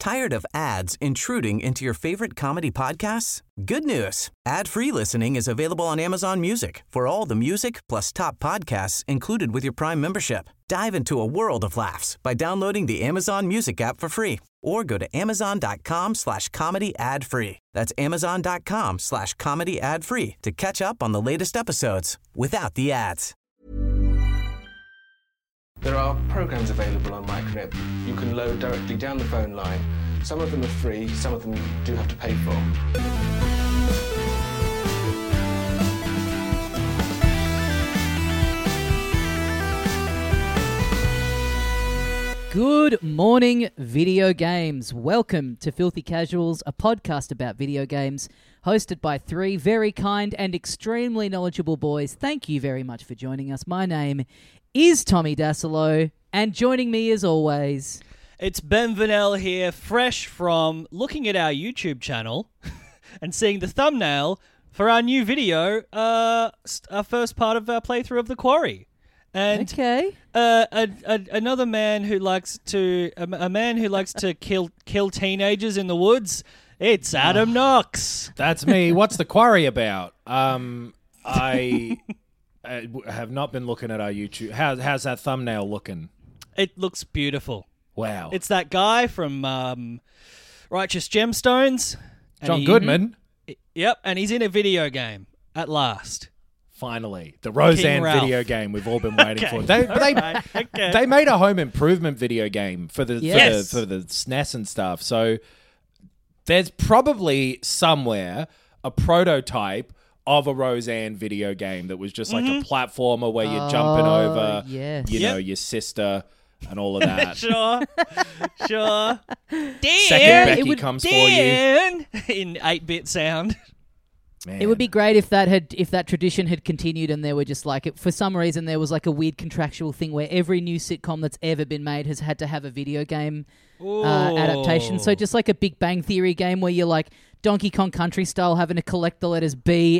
Tired of ads intruding into your favorite comedy podcasts? Good news. Ad-free listening is available on Amazon Music for all the music plus top podcasts included with your Prime membership. Dive into a world of laughs by downloading the Amazon Music app for free or go to amazon.com/comedy ad-free. That's amazon.com/comedy ad-free to catch up on the latest episodes without the ads. There are programs available on Micronip you can load directly down the phone line. Some of them are free, some of them you do have to pay for. Good morning, video games. Welcome to Filthy Casuals, a podcast about video games, hosted by three very kind and extremely knowledgeable boys. Thank you very much for joining us. My name is Tommy Dasilo, and joining me as always... It's Ben Vanel here, fresh from looking at our YouTube channel and seeing the thumbnail for our new video, our first part of our playthrough of The Quarry. And okay. Another man who likes to kill teenagers in the woods. It's Adam Knox. That's me. What's The Quarry about? I have not been looking at our YouTube. How's that thumbnail looking? It looks beautiful. Wow. It's that guy from Righteous Gemstones. John Goodman. Yep, and he's in a video game at last. Finally, the Roseanne video game we've all been waiting for. They made a home improvement video game for the for the SNES and stuff. So there's probably somewhere a prototype of a Roseanne video game that was just like a platformer where you're jumping over, you know, your sister and all of that. Sure. Dan, Second Becky comes for you in 8-bit sound. Man. It would be great if that tradition had continued and there were just like, for some reason there was like a weird contractual thing where every new sitcom that's ever been made has had to have a video game adaptation. So just like a Big Bang Theory game where you're like Donkey Kong Country style having to collect the letters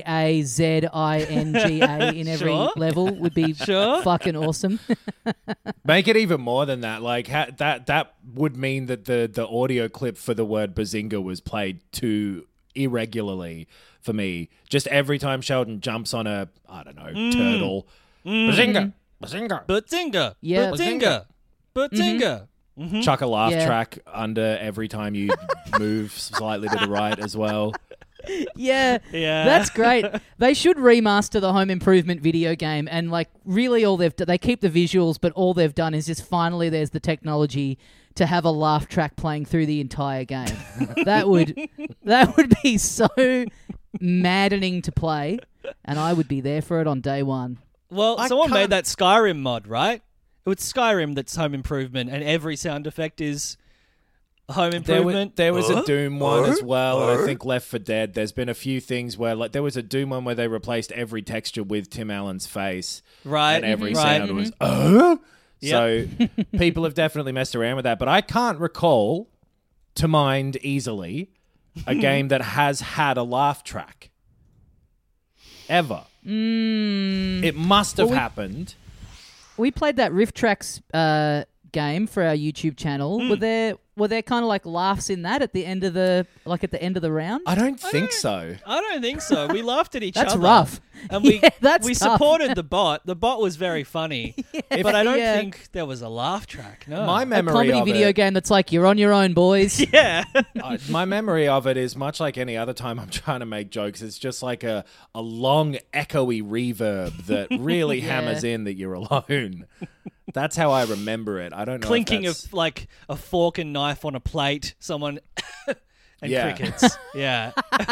BAZINGA in every level would be fucking awesome. Make it even more than that. Like that would mean that the audio clip for the word Bazinga was played too irregularly for me. Just every time Sheldon jumps on a, I don't know, turtle. Bazinga! Yeah. Bazinga! Chuck a laugh track under every time you move slightly to the right as well. Yeah, that's great. They should remaster the Home Improvement video game, and like really all they keep the visuals, but all they've done is just finally there's the technology to have a laugh track playing through the entire game. That would be so maddening to play, and I would be there for it on day one. Well, someone made that Skyrim mod, right? It's Skyrim that's Home Improvement, and every sound effect is Home Improvement. There was a Doom one as well, and I think Left 4 Dead. There's been a few things where, like, there was a Doom one where they replaced every texture with Tim Allen's face, right? And every sound was So people have definitely messed around with that, but I can't recall to mind easily a game that has had a laugh track ever. It must have happened. We played that Riff Tracks game for our YouTube channel. Were there kind of like laughs in that at the end of the round? I don't think so. I don't think so. We laughed at each other. That's rough. And we that's we tough. supported the bot. The bot was very funny. But I don't think there was a laugh track. No. My A memory comedy of video game that's like, you're on your own, boys. Yeah. My memory of it is much like any other time I'm trying to make jokes. It's just like a long, echoey reverb that really hammers in that you're alone. That's how I remember it. I don't know. Clinking of like a fork and knife on a plate. Someone and crickets. Yeah.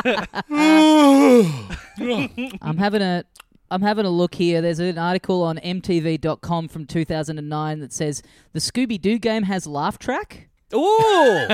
I'm having a look here. There's an article on MTV.com from 2009 that says the Scooby-Doo game has laugh track. Ooh.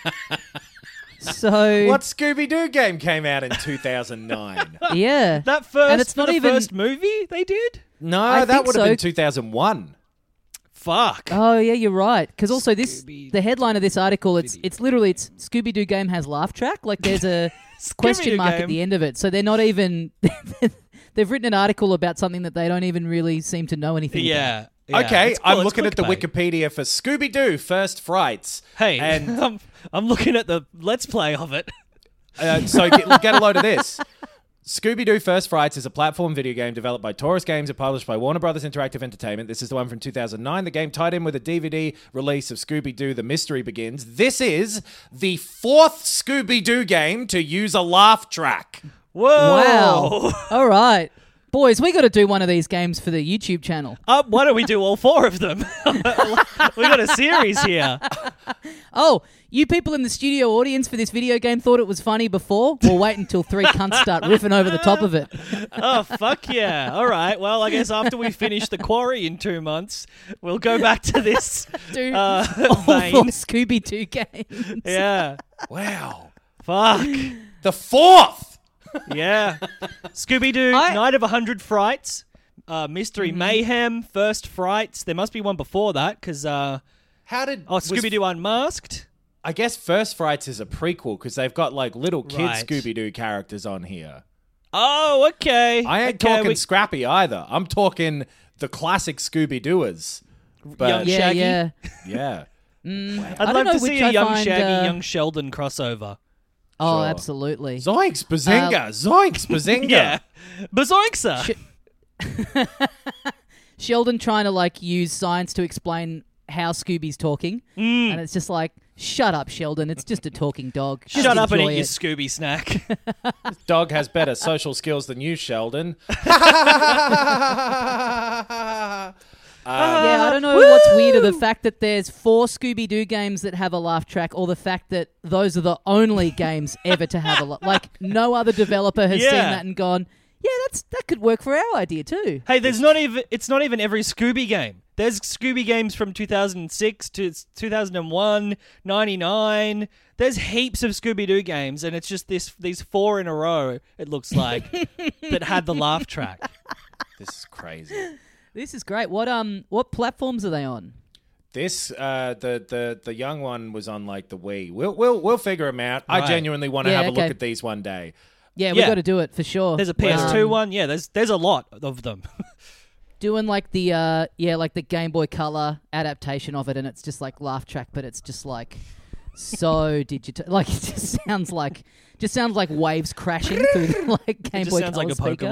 So what Scooby-Doo game came out in 2009? Yeah. That first, and it's not even first movie they did? No, that would have been 2001. Fuck. Oh yeah, you're right. Because also the headline of this article, it's literally Scooby-Doo game has laugh track. Like there's a question mark at the end of it. So they're not even. They've written an article about something that they don't even really seem to know anything about. Yeah, Okay, it's cool. I'm It's looking at the clickbait. Wikipedia for Scooby-Doo First Frights. Hey, and I'm looking at the Let's Play of it. so get a load of this. Scooby-Doo First Frights is a platform video game developed by Taurus Games and published by Warner Brothers Interactive Entertainment. This is the one from 2009. The game tied in with a DVD release of Scooby-Doo The Mystery Begins. This is the 4th Scooby-Doo game to use a laugh track. Whoa! Wow. All right. Boys, we got to do one of these games for the YouTube channel. Why don't we do all 4 of them? We got a series here. Oh, you people in the studio audience for this video game thought it was funny before? We'll wait until 3 cunts start riffing over the top of it. Oh, fuck yeah. All right. Well, I guess after we finish The Quarry in 2 months, we'll go back to this Dude, all vein. 4 Scooby-Doo games. Yeah. Wow. Fuck. The 4th! Yeah. Scooby-Doo, Night of 100 Frights, Mystery Mm-hmm. Mayhem, First Frights. There must be one before that, because... Scooby-Doo Unmasked? I guess First Frights is a prequel because they've got like little kid Right. Scooby-Doo characters on here. Oh, okay. I ain't talking Scrappy either. I'm talking the classic Scooby-Dooers. But Young Yeah, Shaggy. yeah. yeah. I'd I don't love know to which see a I Young find, Shaggy, Young Sheldon crossover. Oh, Sure. absolutely. Zoinks, Bazinga! Zoinks, Bazinga! Yeah. Bazoinksa! Sheldon trying to like use science to explain how Scooby's talking, and it's just like, shut up, Sheldon. It's just a talking dog. Just Shut up and enjoy eat your it. Scooby snack. Dog has better social skills than you, Sheldon. Yeah, I don't know what's weirder, the fact that there's 4 Scooby-Doo games that have a laugh track, or the fact that those are the only games ever to have a laugh. Like, no other developer has seen Yeah. that and gone, yeah, that could work for our idea too. Hey, it's not even every Scooby game. There's Scooby games from 2006 to 2001, 99. There's heaps of Scooby-Doo games, and it's just these 4 in a row, it looks like, that had the laugh track. This is crazy. This is great. What platforms are they on? This the young one was on like the Wii. We'll figure them out. I Right. genuinely want to Yeah, have a look okay. at these one day. Yeah, we Yeah. got to do it for sure. There's a PS2 one. Yeah, there's a lot of them. Doing like the like the Game Boy Color adaptation of it, and it's just like laugh track, but it's just like so digital. Like it just sounds like waves crashing through the, like Game It just Boy sounds Color like a speaker.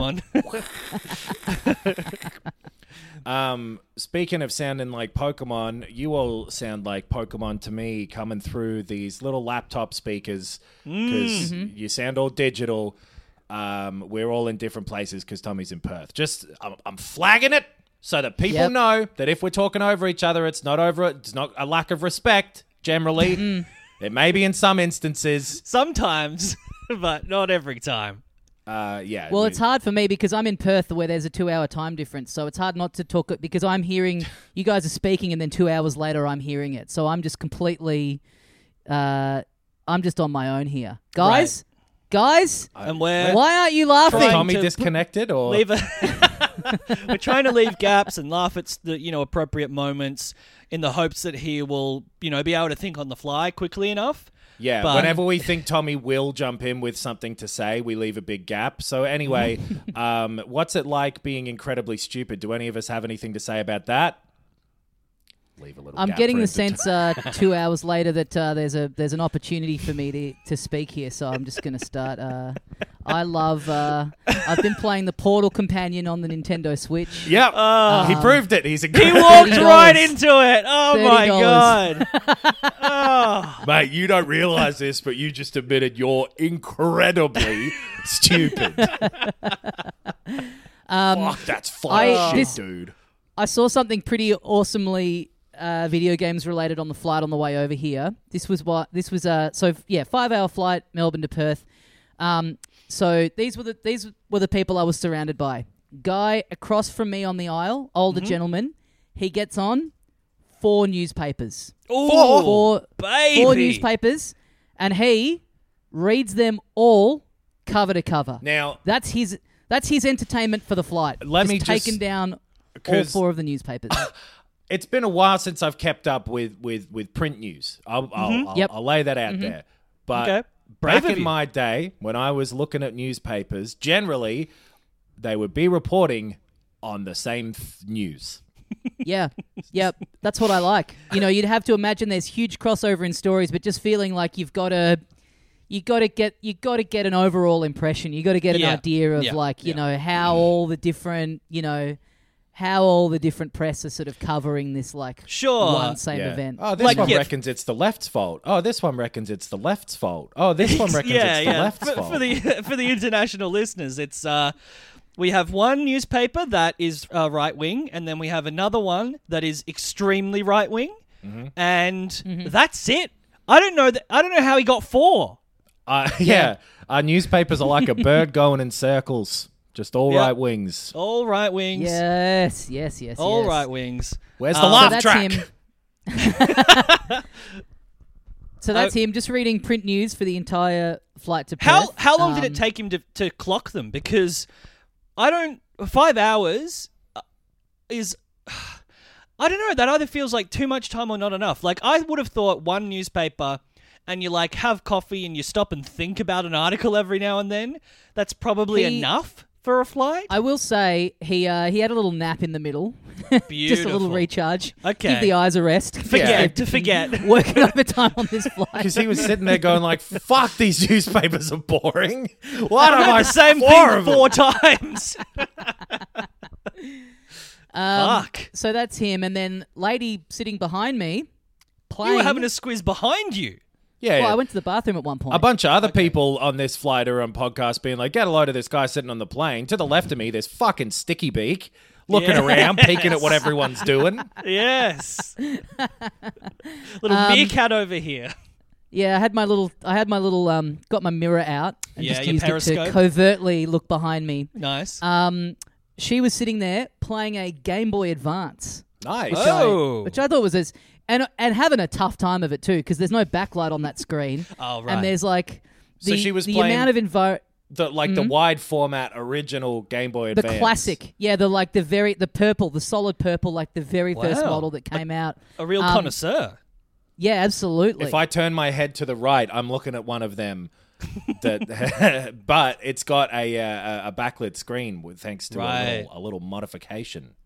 Pokemon. Speaking of sounding like Pokemon, you all sound like Pokemon to me coming through these little laptop speakers because you sound all digital. We're all in different places because Tommy's in Perth. I'm flagging it so that people Yep. know that if we're talking over each other, it's not a lack of respect. Generally, it may be in some instances. Sometimes, but not every time. Yeah. Well, it's hard for me because I'm in Perth where there's a 2-hour time difference, so it's hard not to talk it because I'm hearing you guys are speaking, and then 2 hours later I'm hearing it. So I'm just completely, I'm just on my own here, guys. Guys, And we're why aren't you laughing? Trying Tommy to disconnected or leave we're trying to leave gaps and laugh at the appropriate moments in the hopes that he will be able to think on the fly quickly enough. Yeah, But- whenever we think Tommy will jump in with something to say, we leave a big gap. So anyway, what's it like being incredibly stupid? Do any of us have anything to say about that? Leave a little I'm gap getting for the him to sense 2 hours later that there's an opportunity for me to speak here, so I'm just going to start. I've been playing the Portal Companion on the Nintendo Switch. Yep, he proved it. He's He incredible. walked $30. right into it. Oh my $30. god. Oh. Mate, you don't realize this, but you just admitted you're incredibly stupid. Fuck, that's fun shit, dude. I saw something pretty awesomely video games related on the flight on the way over here. This was 5-hour flight, Melbourne to Perth. So these were the people I was surrounded by. Guy across from me on the aisle, older gentleman. He gets on 4 newspapers. Ooh, Four baby. newspapers, and he reads them all cover to cover. Now, That's his entertainment for the flight. Let Just me taking just- down all 'cause- 4 of the newspapers. it's been a while since I've kept up with print news. I'll lay that out there. But Okay. Brave back of in you. my day, when I was looking at newspapers, generally they would be reporting on the same news. Yeah. Yep. That's what I like. You know, you'd have to imagine there's huge crossover in stories, but just feeling like you got to get an overall impression. You got to get an idea of you know, how all the different, you know, how all the different press are sort of covering this one same event. Oh, this one reckons it's the left's fault. Oh, this one reckons it's the left's fault. Oh, this one reckons it's the left's fault. For the international listeners, it's we have one newspaper that is right wing, and then we have another one that is extremely right wing, and that's it. I don't know how he got 4. Our newspapers are like a bird going in circles. Just all right wings. All right wings. Yes. All right wings. Where's the laugh track? So that's him just reading print news for the entire flight to Perth. How long did it take him to clock them? Because 5 hours is... I don't know. That either feels like too much time or not enough. Like, I would have thought one newspaper... and you have coffee and you stop and think about an article every now and then, that's probably enough for a flight. I will say he had a little nap in the middle. Beautiful. Just a little recharge. Okay. Give the eyes a rest. Forget. Working overtime on this flight. Because he was sitting there going like, fuck, these newspapers are boring. What am I the same thing 4 times? Fuck. So that's him. And then lady sitting behind me playing. You were having a squeeze behind you. Yeah, well, I went to the bathroom at one point. A bunch of other people on this flight are on podcast being like, get a load of this guy sitting on the plane. To the left of me, there's fucking Sticky Beak looking around, peeking at what everyone's doing. Yes. Little meerkat over here. Yeah, I had my little, got my mirror out and just used Periscope. it to covertly look behind me. Nice. She was sitting there playing a Game Boy Advance. Nice. Which I thought was and having a tough time of it too, because there's no backlight on that screen. Oh, right. And there's so she was the playing amount of the wide format original Game Boy Advance. The classic. Yeah, the purple, the solid purple, like the very first model that came out. A real connoisseur. Yeah, absolutely. If I turn my head to the right, I'm looking at one of them. But it's got a backlit screen thanks to a little modification.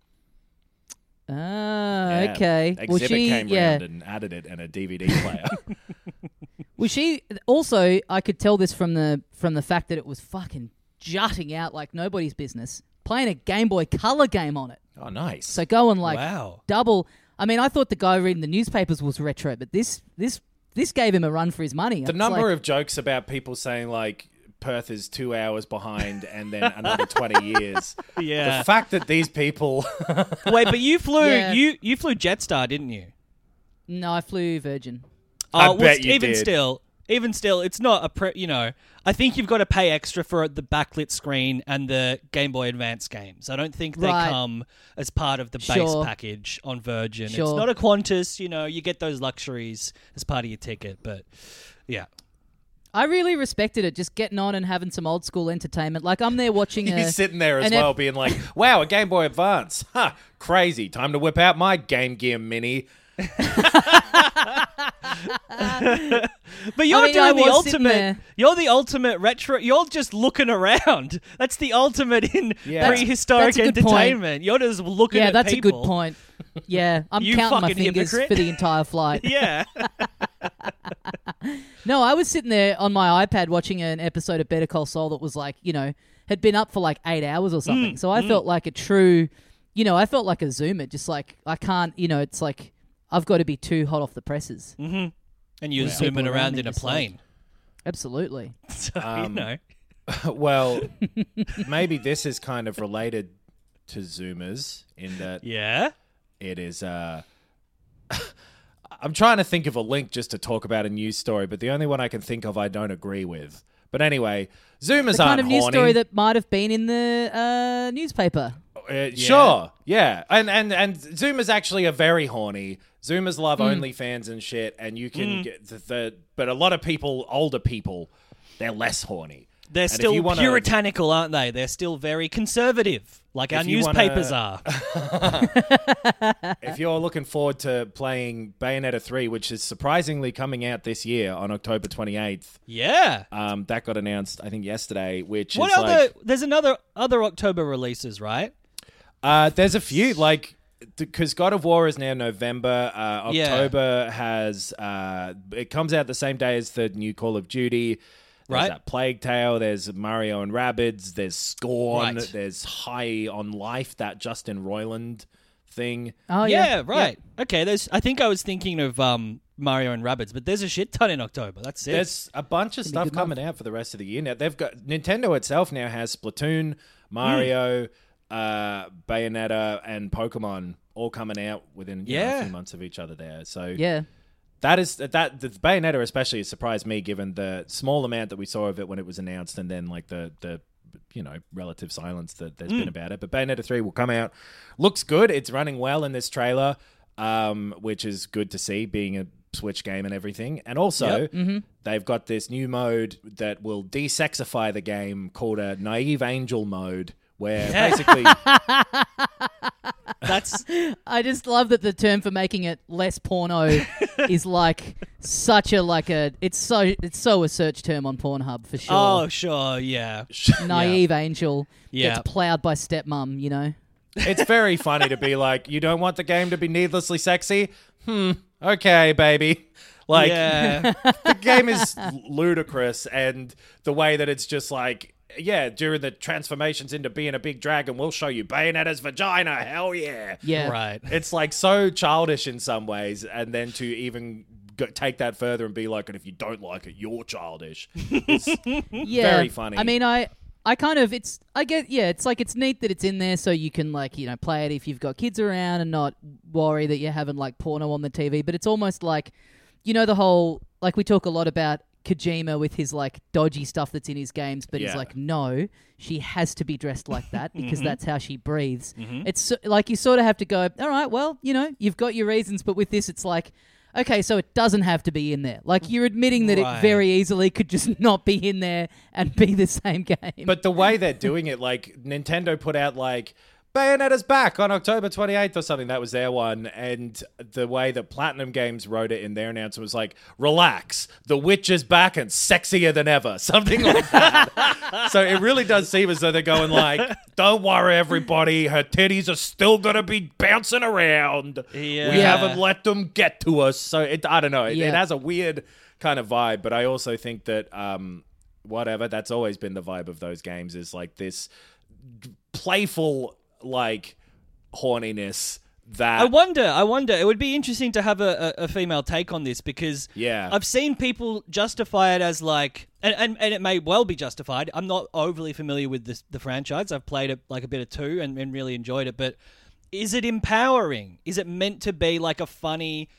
Okay. Exhibit came round and added it and a DVD player. Well, she also, I could tell this from the fact that it was fucking jutting out like nobody's business, playing a Game Boy Color game on it. Oh, nice. So going wow. double. I mean, I thought the guy reading the newspapers was retro, but this gave him a run for his money. The number of jokes about people saying like Perth is 2 hours behind and then another 20 years. Yeah. The fact that these people... Wait, but you flew you flew Jetstar, didn't you? No, I flew Virgin. I bet you even did. Even still, it's not I think you've got to pay extra for the backlit screen and the Game Boy Advance games. I don't think they come as part of the base package on Virgin. Sure. It's not a Qantas, you get those luxuries as part of your ticket, but yeah. I really respected it, just getting on and having some old school entertainment. Like, I'm there watching He's sitting there as well being like, wow, a Game Boy Advance. Huh, crazy. Time to whip out my Game Gear Mini. But you're doing the ultimate. You're the ultimate retro. You're just looking around. That's the ultimate in prehistoric that's entertainment. You're just looking at people. Yeah, that's a good point. Yeah, I'm counting my fingers for the entire flight. Yeah. No, I was sitting there on my iPad watching an episode of Better Call Saul that was like, had been up for like 8 hours or something. So I felt like a true, I felt like a Zoomer. Just like, I can't, it's like, I've got to be too hot off the presses. Mm-hmm. And you're zooming around in a plane. Absolutely. So, Well, maybe this is kind of related to Zoomers in that it is... I'm trying to think of a link just to talk about a news story, but the only one I can think of I don't agree with. But anyway, Zoomers the kind aren't of news horny. Story that might have been in the newspaper. Sure, yeah. And Zoomers actually are very horny. Zoomers love OnlyFans and shit, and you can get but a lot of people, older people, they're less horny. They're still puritanical, aren't they? They're still very conservative, like our newspapers are. If you're looking forward to playing Bayonetta 3, which is surprisingly coming out this year on October 28th. Yeah. That got announced, I think, yesterday, which what is other... There's other October releases, right? There's a few, like... because God of War is now November. October has it comes out the same day as the new Call of Duty. There's that Plague Tale. There's Mario and Rabbids. There's Scorn. Right. There's High on Life, that Justin Roiland thing. Oh yeah, right. Yeah. Okay, I think I was thinking of Mario and Rabbids, but there's a shit ton in October. That's it. There's a bunch of stuff coming out for the rest of the year. Now they've got Nintendo itself now has Splatoon, Mario, Bayonetta, and Pokemon all coming out within a few months of each other there. So yeah. The Bayonetta especially has surprised me, given the small amount that we saw of it when it was announced, and then like the relative silence that there's been about it. But Bayonetta 3 will come out. Looks good. It's running well in this trailer, which is good to see, being a Switch game and everything. And also, they've got this new mode that will desexify the game called a Naive Angel mode, where basically... I just love that the term for making it less porno is like such a it's so a search term on Pornhub for sure. Oh sure, yeah. Naive angel gets plowed by stepmom, you know. It's very funny to be like, you don't want the game to be needlessly sexy? Okay, baby. Like the game is ludicrous, and the way that it's just like, yeah, during the transformations into being a big dragon, we'll show you Bayonetta's vagina. Hell yeah. Yeah. Right. It's like so childish in some ways, and then to even take that further and be like, and if you don't like it, you're childish. It's very funny. I mean, it's like it's neat that it's in there so you can like, play it if you've got kids around and not worry that you're having like porno on the TV. But it's almost like, the whole, like we talk a lot about Kojima with his like dodgy stuff that's in his games, but he's like, no, she has to be dressed like that because that's how she breathes. It's like you sort of have to go, all right, well, you've got your reasons, but with this, it's like, okay, so it doesn't have to be in there. Like you're admitting that it very easily could just not be in there and be the same game. But the way they're doing it, like Nintendo put out like, Bayonetta's back on October 28th or something. That was their one. And the way that Platinum Games wrote it in their announcement was like, relax, The Witch is back and sexier than ever. Something like that. So it really does seem as though they're going like, don't worry, everybody. Her titties are still going to be bouncing around. Yeah. We haven't let them get to us. So I don't know. It has a weird kind of vibe. But I also think that that's always been the vibe of those games, is like this playful like horniness that I wonder it would be interesting to have a female take on this, because I've seen people justify it as like, and it may well be justified. I'm not overly familiar with the franchise. I've played it like a bit of 2 and really enjoyed it, but is it empowering? Is it meant to be like a funny,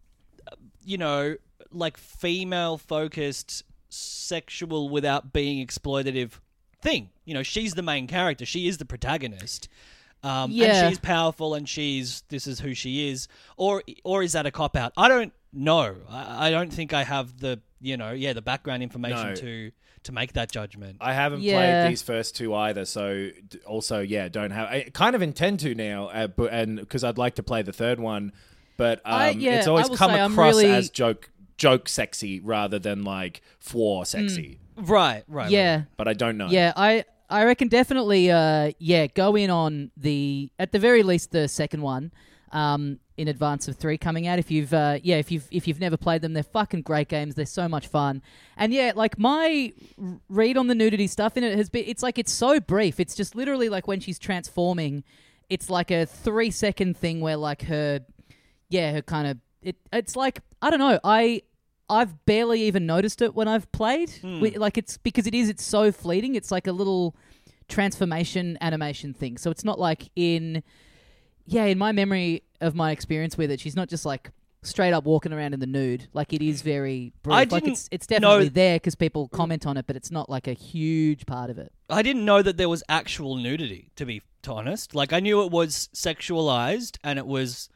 like female focused sexual without being exploitative thing? She's the main character. She is the protagonist. And she's powerful, and this is who she is. Or is that a cop-out? I don't know. I don't think I have the background information to make that judgment. I haven't played these first 2 either, so also, don't have... I kind of intend to now, and because I'd like to play the third one, but it's always come across as joke sexy rather than like floor sexy. Right. Yeah. But I don't know. Yeah, I reckon definitely, go in on at the very least the second one, in advance of 3 coming out. If you've never played them, they're fucking great games. They're so much fun. And like my read on the nudity stuff in it has been, it's like it's so brief. It's just literally like when she's transforming, it's like a 3-second thing where like her kind of it's like, I don't know. I've barely even noticed it when I've played. Like it's because it's so fleeting. It's like a little transformation animation thing. So it's not like in my memory of my experience with it, she's not just like straight up walking around in the nude. Like it is very brief. Like it's definitely there because people comment on it, but it's not like a huge part of it. I didn't know that there was actual nudity, to be honest. Like I knew it was sexualized and it was,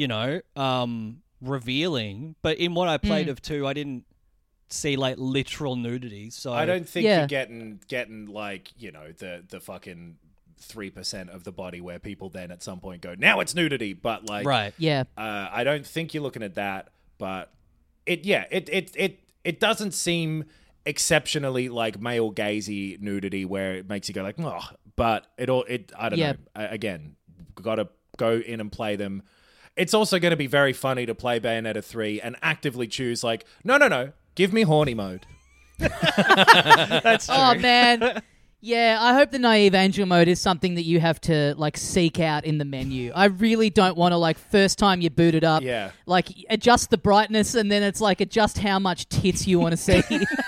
revealing, but in what I played of 2, I didn't see like literal nudity. So I don't think you're getting like the fucking 3% of the body where people then at some point go, now it's nudity, but like I don't think you're looking at that, but it doesn't seem exceptionally like male gazy nudity where it makes you go like, oh, but I don't know. Again, gotta go in and play them. It's also going to be very funny to play Bayonetta 3 and actively choose like, no, give me horny mode. That's true. Oh, man. Yeah, I hope the Naive Angel mode is something that you have to, like, seek out in the menu. I really don't want to, like, first time you boot it up, like, adjust the brightness and then it's like, adjust how much tits you want to see.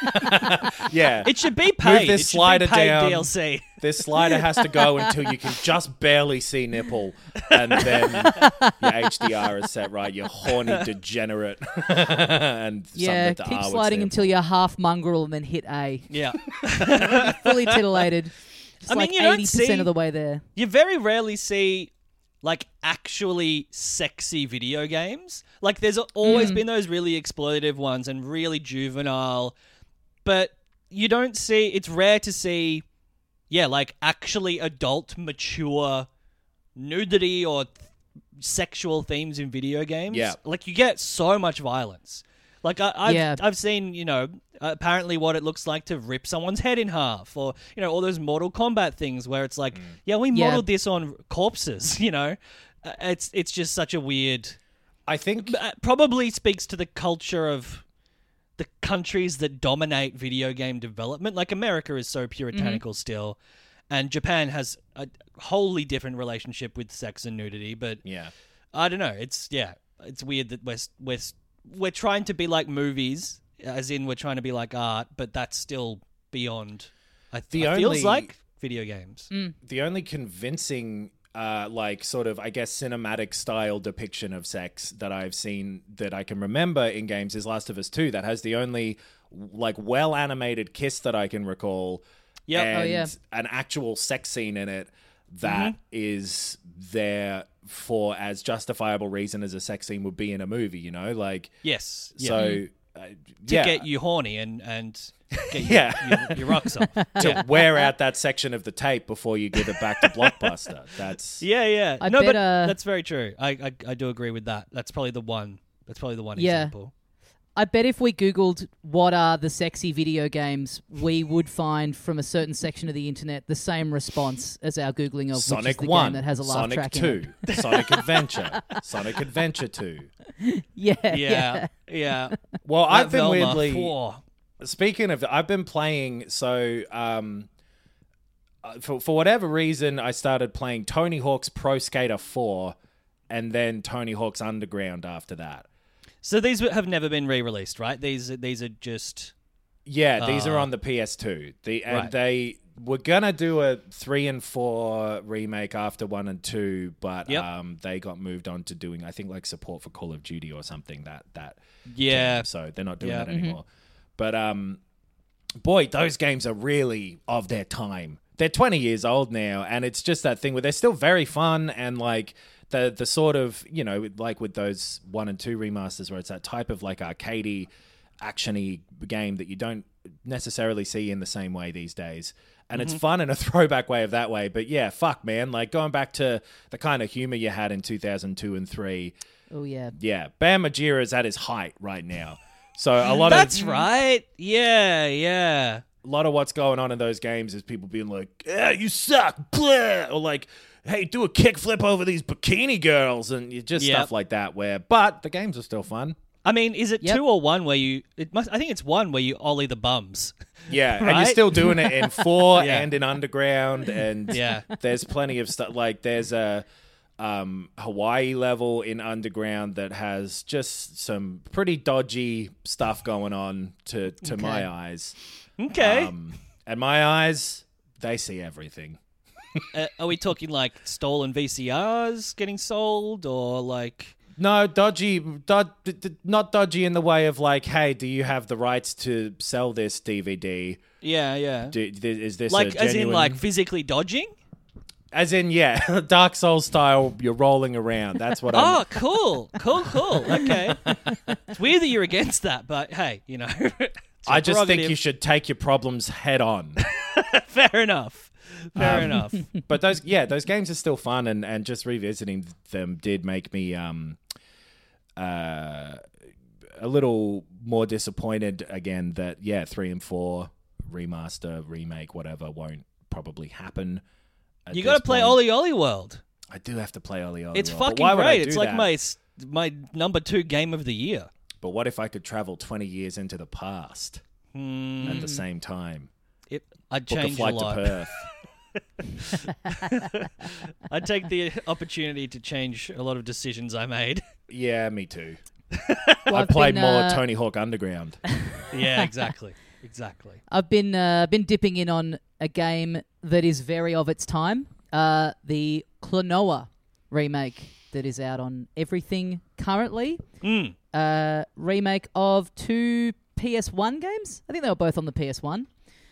Yeah. It should be paid. Move this slider down. DLC. This slider has to go until you can just barely see nipple, and then your HDR is set right. You horny degenerate. And yeah, keep sliding until you're half mongrel and then hit A. Yeah. Fully titillated. Just like 80% of the way there. You very rarely see like actually sexy video games. Like there's always been those really exploitative ones and really juvenile, but you don't see, it's rare to see, like actually adult, mature nudity or sexual themes in video games. Yeah. Like you get so much violence. Like I've seen, apparently what it looks like to rip someone's head in half, or all those Mortal Kombat things where it's like, we modeled this on corpses. It's just such a weird. I think probably speaks to the culture of the countries that dominate video game development. Like America is so puritanical still, and Japan has a wholly different relationship with sex and nudity. But I don't know. It's weird that we're trying to be like movies, as in we're trying to be like art, but that's still beyond. Feels like video games. The only convincing, sort of, I guess, cinematic style depiction of sex that I've seen that I can remember in games is Last of Us 2. That has the only like well animated kiss that I can recall. And an actual sex scene in it that is there for as justifiable reason as a sex scene would be in a movie, Yes. So to get you horny and get your rocks off. To wear out that section of the tape before you give it back to Blockbuster. That's but that's very true. I do agree with that. That's probably the one. Example. I bet if we Googled what are the sexy video games, we would find from a certain section of the internet the same response as our Googling of Sonic which is the 1, game that has a laugh Sonic track 2, in it. Sonic Adventure, Sonic Adventure 2. Yeah. Well, I've been weirdly... Speaking of... I've been playing... So, for whatever reason, I started playing Tony Hawk's Pro Skater 4 and then Tony Hawk's Underground after that. So these have never been re-released, right? These are just... Yeah, these are on the PS2. They were going to do a 3 and 4 remake after 1 and 2, but they got moved on to doing, I think, like support for Call of Duty or something that game, so they're not doing that anymore. But, boy, those games are really of their time. They're 20 years old now, and it's just that thing where they're still very fun and, like... The sort of, like with those 1 and 2 remasters where it's that type of like arcadey, actiony game that you don't necessarily see in the same way these days. And it's fun in a throwback way of that way. But yeah, fuck, man. Like going back to the kind of humor you had in 2002 and 3. Oh, yeah. Yeah. Bam Margera is at his height right now. So a lot That's right. Yeah. A lot of what's going on in those games is people being like, "Yeah, you suck," blah! Or like, "Hey, do a kickflip over these bikini girls," and just stuff like that. But the games are still fun. I mean, is it 2 or 1 where you? I think it's 1 where you ollie the bums. Yeah, right? And you're still doing it in 4 and in Underground, and there's plenty of stuff. Like there's a Hawaii level in Underground that has just some pretty dodgy stuff going on to my eyes. Okay. And my eyes, they see everything. Are we talking like stolen VCRs getting sold or like... No, not dodgy in the way of like, hey, do you have the rights to sell this DVD? Yeah. Is this like, a genuine... as in like physically dodging? As in, yeah, Dark Souls style, you're rolling around. That's what I'm... Oh, cool. Okay. It's weird that you're against that, but hey, I just think you should take your problems head on. Fair enough. But those games are still fun, and just revisiting them did make me a little more disappointed again that 3 and 4 remaster, remake, whatever won't probably happen. You got to play Ollie Ollie World. I do have to play Ollie Ollie It's World, fucking great. It's like my number 2 game of the year. But what if I could travel 20 years into the past at the same time? I'd Book change a flight a lot. to Perth. I'd take the opportunity to change a lot of decisions I made. Yeah, me too. Well, I'd play more Tony Hawk Underground. Yeah, exactly. I've been dipping in on a game that is very of its time. The Klonoa remake that is out on everything currently. Remake of 2 PS1 games. I think they were both on the PS1.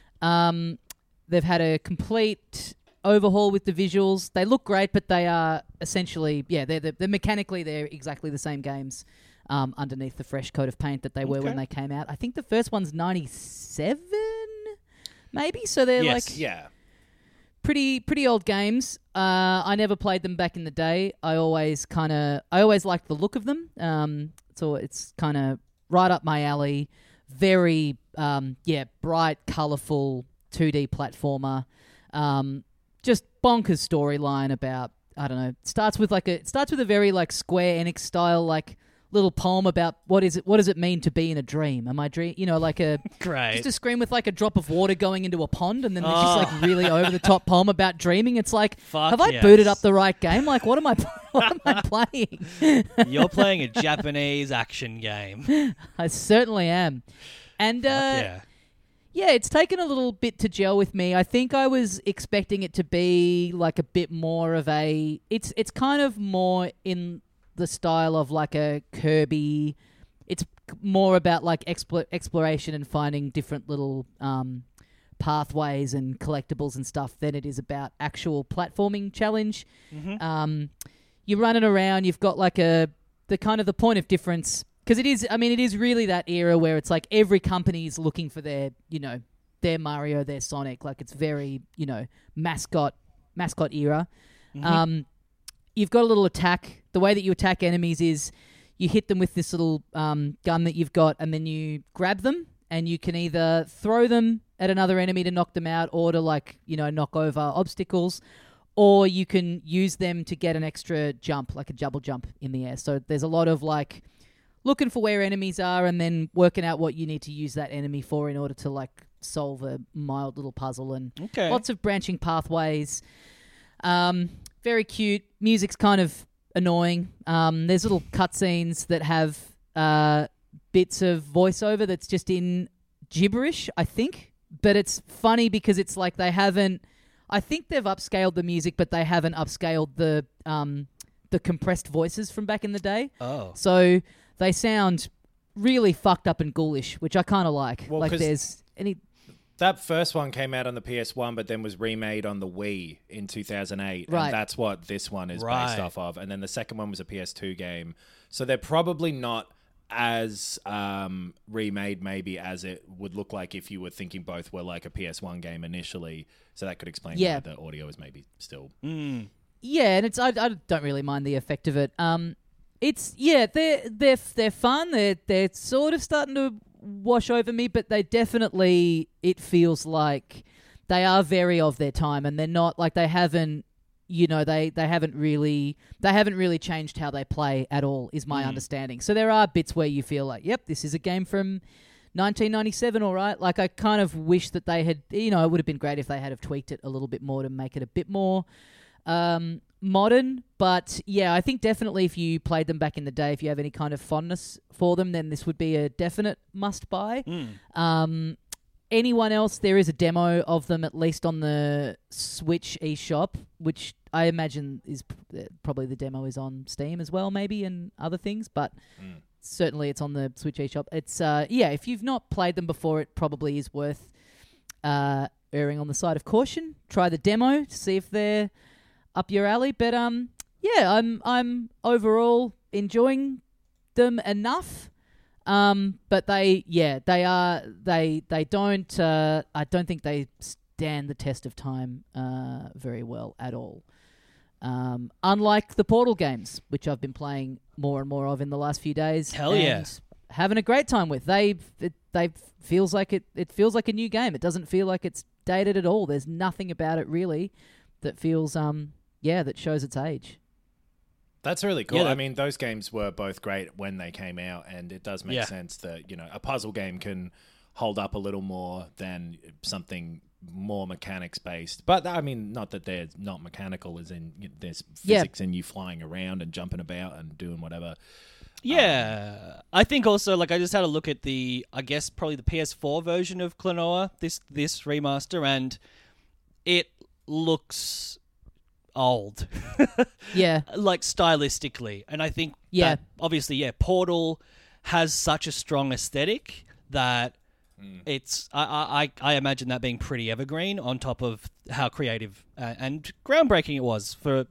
They've had a complete overhaul with the visuals. They look great, but they are essentially, they're mechanically they're exactly the same games underneath the fresh coat of paint that they were when they came out. I think the first one's 97, maybe. So they're pretty old games. I never played them back in the day. I always liked the look of them. So it's kind of right up my alley. Very bright, colourful 2D platformer. Just bonkers storyline about, I don't know. Starts with a very like Square Enix style like little poem about what does it mean to be in a dream? Am I dream? You know, like just a screen with like a drop of water going into a pond, and then there's just like really over the top poem about dreaming. It's like, have I booted up the right game? Like, what am I playing? You're playing a Japanese action game. I certainly am, and it's taken a little bit to gel with me. I think I was expecting it to be like a bit more of a. It's kind of more in the style of like a Kirby. It's more about like exploration and finding different little pathways and collectibles and stuff than it is about actual platforming challenge. You're running around. You've got like the point of difference, because it is really that era where it's like every company is looking for their Mario, their Sonic. Like it's very mascot era. You've got a little attack. The way that you attack enemies is you hit them with this little gun that you've got, and then you grab them, and you can either throw them at another enemy to knock them out, or to knock over obstacles, or you can use them to get an extra jump, like a double jump in the air. So there's a lot of like looking for where enemies are, and then working out what you need to use that enemy for in order to like solve a mild little puzzle, and lots of branching pathways. Very cute. Music's kind of annoying. There's little cutscenes that have bits of voiceover that's just in gibberish, I think. But it's funny because it's like they haven't... I think they've upscaled the music, but they haven't upscaled the compressed voices from back in the day. Oh. So they sound really fucked up and ghoulish, which I kind of like. Well, like there's any... That first one came out on the PS1, but then was remade on the Wii in 2008. Right. And that's what this one is based off of. And then the second one was a PS2 game. So they're probably not as remade maybe as it would look like if you were thinking both were like a PS1 game initially. So that could explain why the audio is maybe still... Yeah, and I don't really mind the effect of it. They're fun. They're sort of starting to wash over me, but they definitely, it feels like they are very of their time, and they're not like they haven't really changed how they play at all, is my understanding. So there are bits where you feel like, yep, this is a game from 1997, all right. Like I kind of wish that they had, it would have been great if they had have tweaked it a little bit more to make it a bit more modern. But yeah, I think definitely if you played them back in the day, if you have any kind of fondness for them, then this would be a definite must buy. Anyone else, there is a demo of them at least on the Switch eShop, which I imagine is probably the demo is on Steam as well, maybe, and other things, but certainly it's on the Switch eShop. It's if you've not played them before, it probably is worth erring on the side of caution. Try the demo to see if they're up your alley, but I'm overall enjoying them enough. But I don't think they stand the test of time very well at all. Unlike the Portal games, which I've been playing more and more of in the last few days. Hell yeah. Having a great time with. It feels like a new game. It doesn't feel like it's dated at all. There's nothing about it really that feels that shows its age. That's really cool. Yeah, I mean, those games were both great when they came out, and it does make sense that, a puzzle game can hold up a little more than something more mechanics based. But I mean, not that they're not mechanical, as in there's physics in you flying around and jumping about and doing whatever. Yeah, I think also, like, I just had a look at probably the PS4 version of Klonoa, this remaster, and it looks old. Yeah. Like, stylistically. And I think that, obviously, Portal has such a strong aesthetic that it's... I imagine that being pretty evergreen on top of how creative and groundbreaking it was for,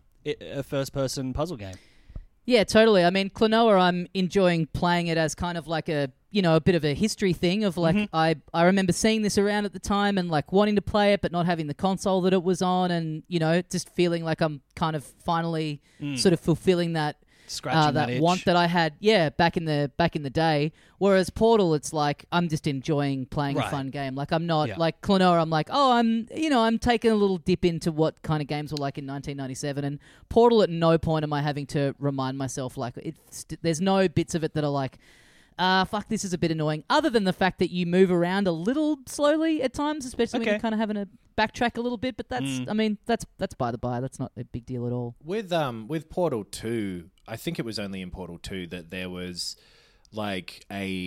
a first-person puzzle game. Yeah, totally. I mean, Klonoa, I'm enjoying playing it as kind of like a bit of a history thing of like, I remember seeing this around at the time and like wanting to play it, but not having the console that it was on, and, just feeling like I'm kind of finally sort of fulfilling that that want that I had, back in the day. Whereas Portal, it's like I'm just enjoying playing a fun game. Like I'm not like Klonoa. I'm like, I'm taking a little dip into what kind of games were like in 1997. And Portal, at no point am I having to remind myself like there's no bits of it that are like, fuck, this is a bit annoying. Other than the fact that you move around a little slowly at times, especially when you're kind of having to backtrack a little bit. But that's, I mean, that's by the by. That's not a big deal at all. With Portal 2, I think it was only in Portal 2 that there was like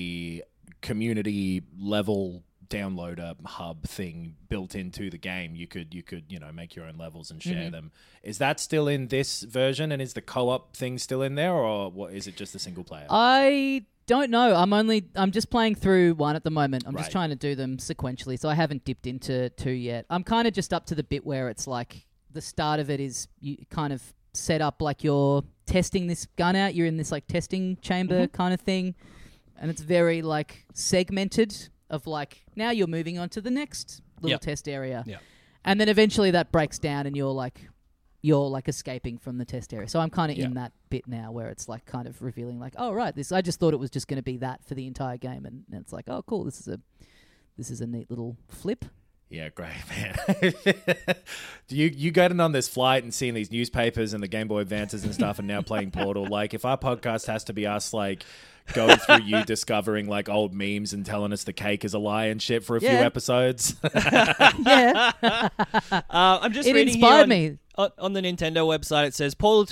a community level downloader hub thing built into the game. You could make your own levels and share them. Is that still in this version, and is the co-op thing still in there, or what, is it just a single player? I don't know. I'm just playing through 1 at the moment. I'm just trying to do them sequentially, so I haven't dipped into 2 yet. I'm kind of just up to the bit where it's like the start of it is you kind of set up like you're testing this gun out. You're in this like testing chamber kind of thing, and it's very like segmented of like, now you're moving on to the next little test area. Yeah. And then eventually that breaks down and you're like escaping from the test area. So I'm kind of in that bit now where it's like kind of revealing like, oh right, I just thought it was just going to be that for the entire game, and it's like, oh cool, this is a neat little flip. Yeah, great, man. you getting on this flight and seeing these newspapers and the Game Boy Advances and stuff, and now playing Portal. Like, if our podcast has to be us, like, going through you discovering, like, old memes and telling us the cake is a lie and shit for a few episodes. Yeah. I'm just reading inspired here on the Nintendo website. It says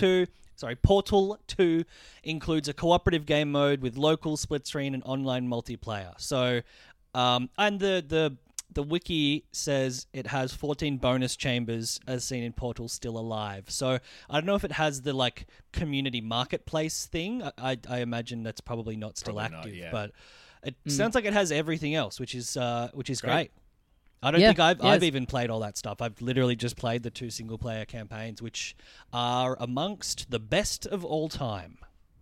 Portal 2 includes a cooperative game mode with local split screen and online multiplayer. So, and the wiki says it has 14 bonus chambers as seen in Portal Still Alive. So I don't know if it has the like community marketplace thing. I imagine that's probably not still active, but it sounds like it has everything else, which is great. I don't think I've even played all that stuff. I've literally just played the 2 single player campaigns, which are amongst the best of all time.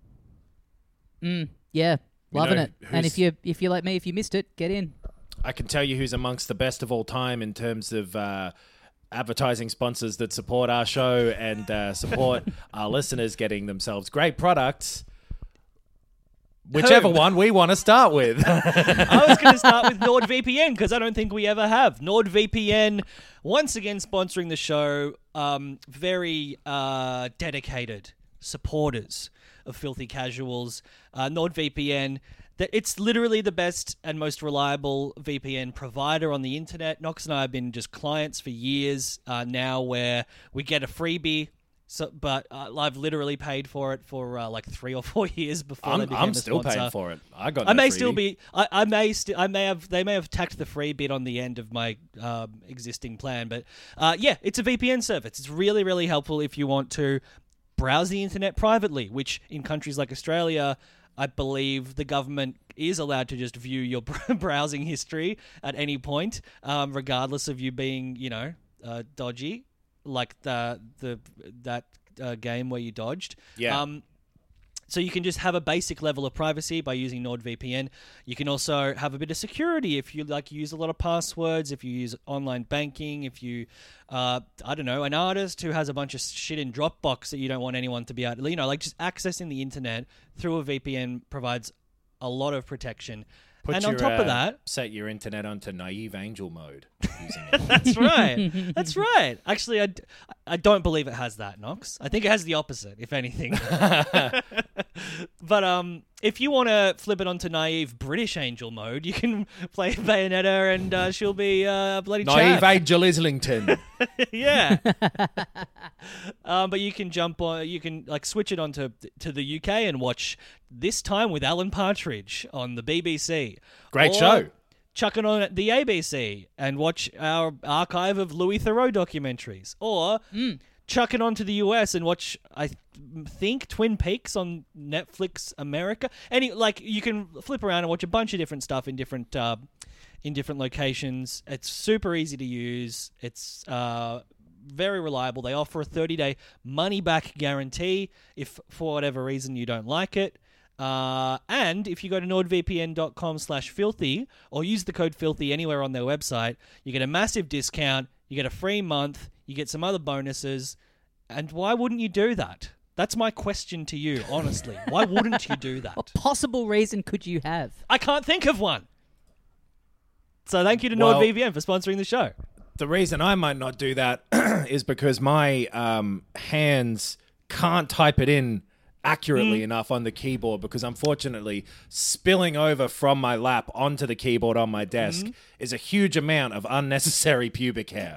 Yeah, loving it. And if you're like me, if you missed it, get in. I can tell you who's amongst the best of all time in terms of advertising sponsors that support our show and support our listeners getting themselves great products. Whichever one we want to start with. I was going to start with NordVPN because I don't think we ever have. NordVPN, once again sponsoring the show, very dedicated supporters of Filthy Casuals. NordVPN, it's literally the best and most reliable VPN provider on the internet. Knox and I have been just clients for years now, where we get a freebie. But I've literally paid for it for like 3 or 4 years before they became a sponsor. I'm still paying for it. I got. I may still be. I may have. They may have tacked the free bit on the end of my existing plan. But it's a VPN service. It's really, really helpful if you want to browse the internet privately, which in countries like Australia, I believe the government is allowed to just view your browsing history at any point, regardless of you being, dodgy, like that game where you dodged. Yeah. So you can just have a basic level of privacy by using NordVPN. You can also have a bit of security if you use a lot of passwords, if you use online banking, if you, an artist who has a bunch of shit in Dropbox that you don't want anyone to be able to, just accessing the internet through a VPN provides a lot of protection. And on top of that, set your internet onto naive angel mode using it. That's right. That's right. Actually, I don't believe it has that, Knox. I think it has the opposite, if anything. But if you want to flip it onto naive British angel mode, you can play Bayonetta and she'll be bloody naive chav. Angel Islington. Yeah. But you can jump on, you can like switch it onto to the UK and watch This Time with Alan Partridge on the BBC. Great show. Chuck it on at the ABC and watch our archive of Louis Theroux documentaries. Or chuck it onto the US and watch, I think, Twin Peaks on Netflix America. You can flip around and watch a bunch of different stuff in different locations. It's super easy to use. It's very reliable. They offer a 30-day money-back guarantee if, for whatever reason, you don't like it. And if you go to nordvpn.com/filthy or use the code filthy anywhere on their website, you get a massive discount, you get a free month, you get some other bonuses. And why wouldn't you do that? That's my question to you, honestly. Why wouldn't you do that? What possible reason could you have? I can't think of one. So thank you to NordVPN for sponsoring the show. The reason I might not do that is because my hands can't type it in accurately enough on the keyboard, because unfortunately spilling over from my lap onto the keyboard on my desk is a huge amount of unnecessary pubic hair.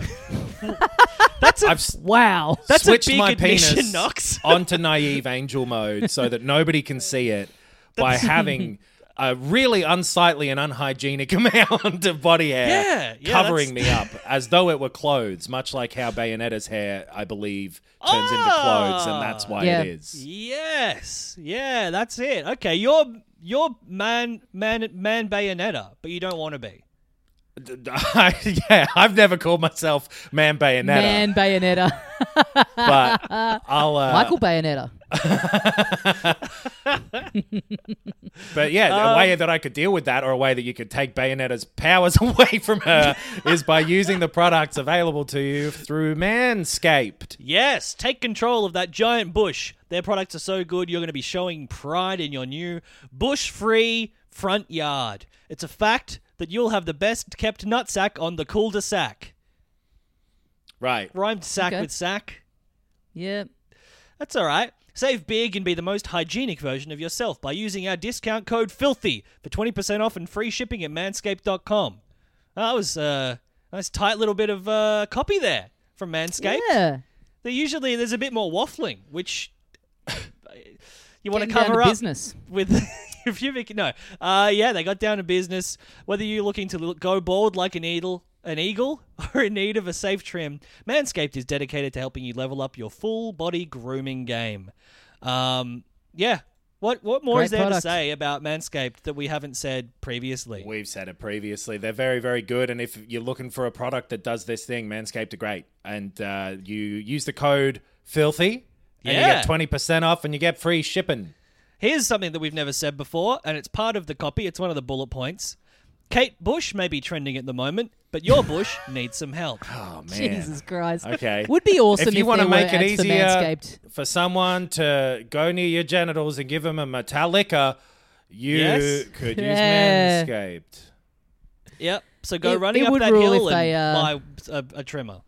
Wow. That's switched a big my admission, penis Knox. onto naive angel mode so that nobody can see it by having a really unsightly and unhygienic amount of body hair covering me up as though it were clothes, much like how Bayonetta's hair, I believe, turns into clothes, and that's why it is. Yes. Yeah, that's it. Okay, you're man Bayonetta, but you don't want to be. I've never called myself Man Bayonetta. Man Bayonetta. But I'll... Michael Bayonetta. But yeah, a way that I could deal with that, or a way that you could take Bayonetta's powers away from her, is by using the products available to you through Manscaped. Yes, take control of that giant bush. Their products are so good, you're going to be showing pride in your new bush-free front yard. It's a fact that you'll have the best-kept nutsack on the cul-de-sac. Right. Rhymed sack with sack. Yeah. That's all right. Save big and be the most hygienic version of yourself by using our discount code FILTHY for 20% off and free shipping at manscaped.com. That was a nice tight little bit of copy there from Manscaped. Yeah. There's a bit more waffling, which you want to Getting down cover to up business. with if you they got down to business. Whether you're looking to go bald like an eagle, or in need of a safe trim, Manscaped is dedicated to helping you level up your full body grooming game. What more Great is there product. to say about Manscaped that we haven't said previously? We've said it previously. They're very, very good. And if you're looking for a product that does this thing, Manscaped are great. And you use the code FILTHY, and you get 20% off, and you get free shipping. Here's something that we've never said before, and it's part of the copy. It's one of the bullet points. Kate Bush may be trending at the moment, but your bush needs some help. Oh, man. Jesus Christ. Okay. Would be awesome if you want to make it easier easier for someone to go near your genitals and give them a Metallica, you could use Manscaped. Yep. So go It running up would that rule hill if they, and buy a trimmer.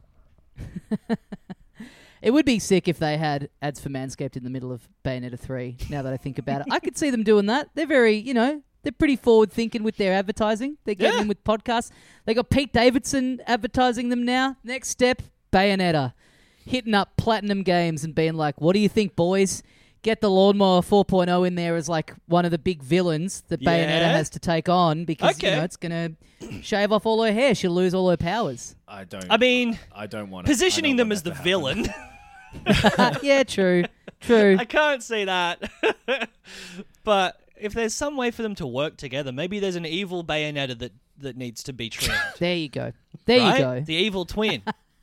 It would be sick if they had ads for Manscaped in the middle of Bayonetta 3, now that I think about it. I could see them doing that. They're very, they're pretty forward-thinking with their advertising. They're getting in with podcasts. They got Pete Davidson advertising them now. Next step, Bayonetta. Hitting up Platinum Games and being like, what do you think, boys? Get the Lawnmower 4.0 in there as like one of the big villains that Bayonetta has to take on, because it's going to shave off all her hair. She'll lose all her powers. I don't want to. Positioning them as the villain. Yeah, true. I can't see that. But if there's some way for them to work together, maybe there's an evil Bayonetta that needs to be trimmed. There you go. You go. The evil twin.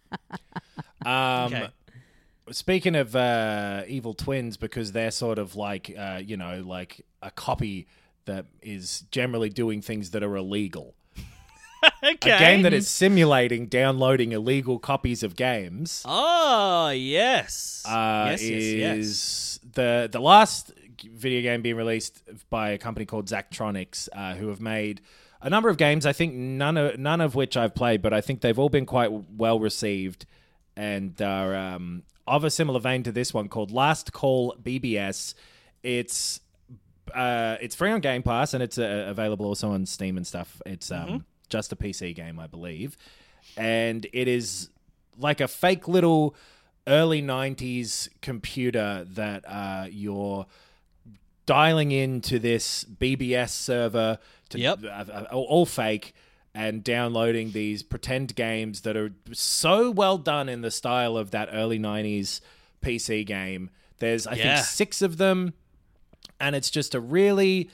Okay. Speaking of evil twins, because they're sort of like, like a copy that is generally doing things that are illegal. Okay. A game that is simulating downloading illegal copies of games. Oh, yes. Is the last video game being released by a company called Zachtronics, who have made a number of games. I think none of which I've played, but I think they've all been quite well received and are of a similar vein to this one called Last Call BBS. It's free on Game Pass and it's available also on Steam and stuff. It's just a PC game, I believe, and it is like a fake little early 90s computer that you're dialing into this BBS server to all fake and downloading these pretend games that are so well done in the style of that early 90s PC game. There's I think 6 of them, and it's just a really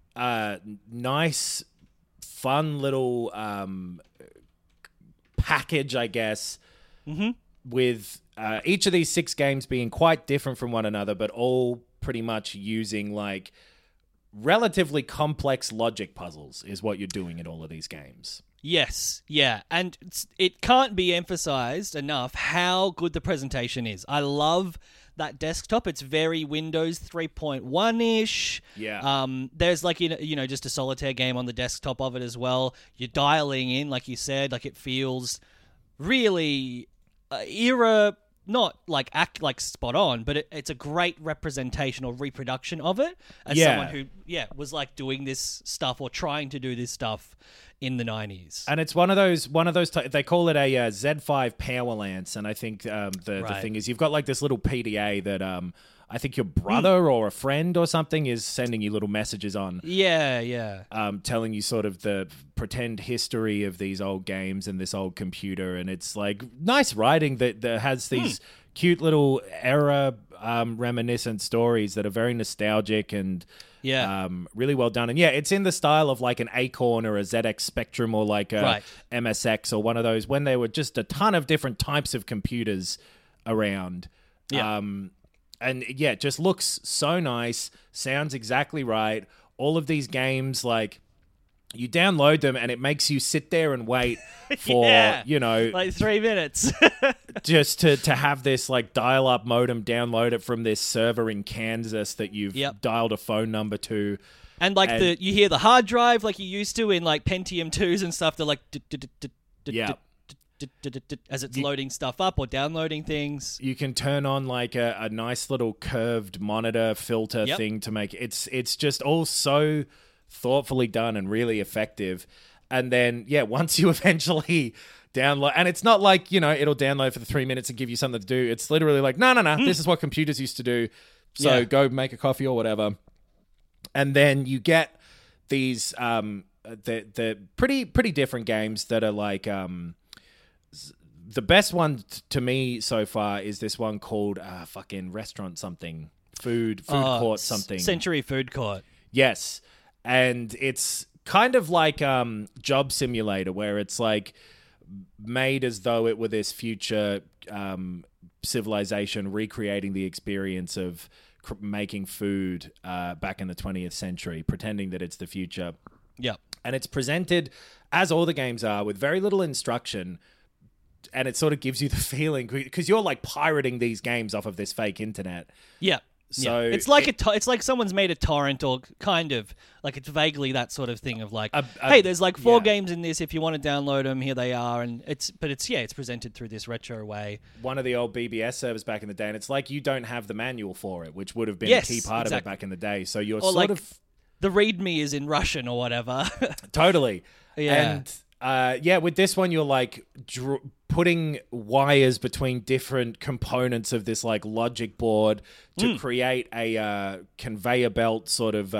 nice, fun little package, I guess, with each of these 6 games being quite different from one another, but all pretty much using like relatively complex logic puzzles is what you're doing in all of these games. Yes, yeah, and it can't be emphasized enough how good the presentation is. I love that desktop. It's very Windows 3.1-ish. Yeah. There's like, just a solitaire game on the desktop of it as well. You're dialing in, like you said, like it feels really era, not like act like spot on, but it's a great representation or reproduction of it as someone who was like doing this stuff or trying to do this stuff in the 90s. And it's one of those they call it a Z5 Power Lance, and I think the thing is you've got like this little PDA that I think your brother or a friend or something is sending you little messages on. Yeah. Telling you sort of the pretend history of these old games and this old computer. And it's like nice writing that has these cute little era reminiscent stories that are very nostalgic and really well done. And it's in the style of like an Acorn or a ZX Spectrum or like a MSX or one of those when there were just a ton of different types of computers around. Yeah. And it just looks so nice, sounds exactly right. All of these games, like, you download them and it makes you sit there and wait for, like 3 minutes. just to have this, like, dial-up modem download it from this server in Kansas that you've dialed a phone number to. And, like, you hear the hard drive like you used to in, like, Pentium 2s and stuff. They're like... as it's loading stuff up or downloading things. You can turn on like a nice little curved monitor filter thing to make it's just all so thoughtfully done and really effective. And then once you eventually download, and it's not like it'll download for the 3 minutes and give you something to do. It's literally like no, this is what computers used to do, so go make a coffee or whatever. And then you get these the pretty different games that are like the best one to me so far is this one called fucking restaurant something, food court something. Century Food Court. Yes. And it's kind of like Job Simulator, where it's like made as though it were this future civilization recreating the experience of making food back in the 20th century, pretending that it's the future. Yeah. And it's presented, as all the games are, with very little instruction. And it sort of gives you the feeling, because you're like pirating these games off of this fake internet. Yeah. So it's like it's like someone's made a torrent, or kind of like it's vaguely that sort of thing of like, hey, there's like 4 games in this. If you want to download them, here they are. And it's presented through this retro way. One of the old BBS servers back in the day, and it's like you don't have the manual for it, which would have been a key part of it back in the day. So you're the README is in Russian or whatever. Totally. Yeah. And with this one, you're like putting wires between different components of this like logic board to create a conveyor belt sort of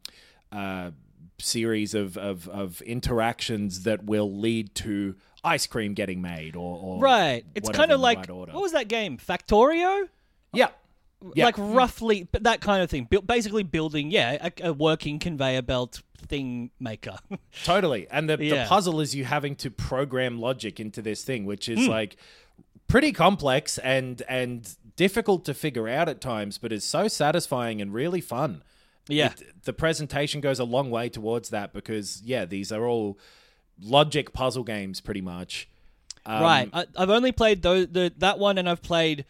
series of interactions that will lead to ice cream getting made or right. It's kind of like, what was that game? Factorio? Yeah. Like roughly that kind of thing. Basically building, a working conveyor belt thing maker. Totally. And the puzzle is you having to program logic into this thing, which is like pretty complex and difficult to figure out at times, but is so satisfying and really fun. Yeah. The presentation goes a long way towards that because, these are all logic puzzle games pretty much. Right. I've only played that one, and I've played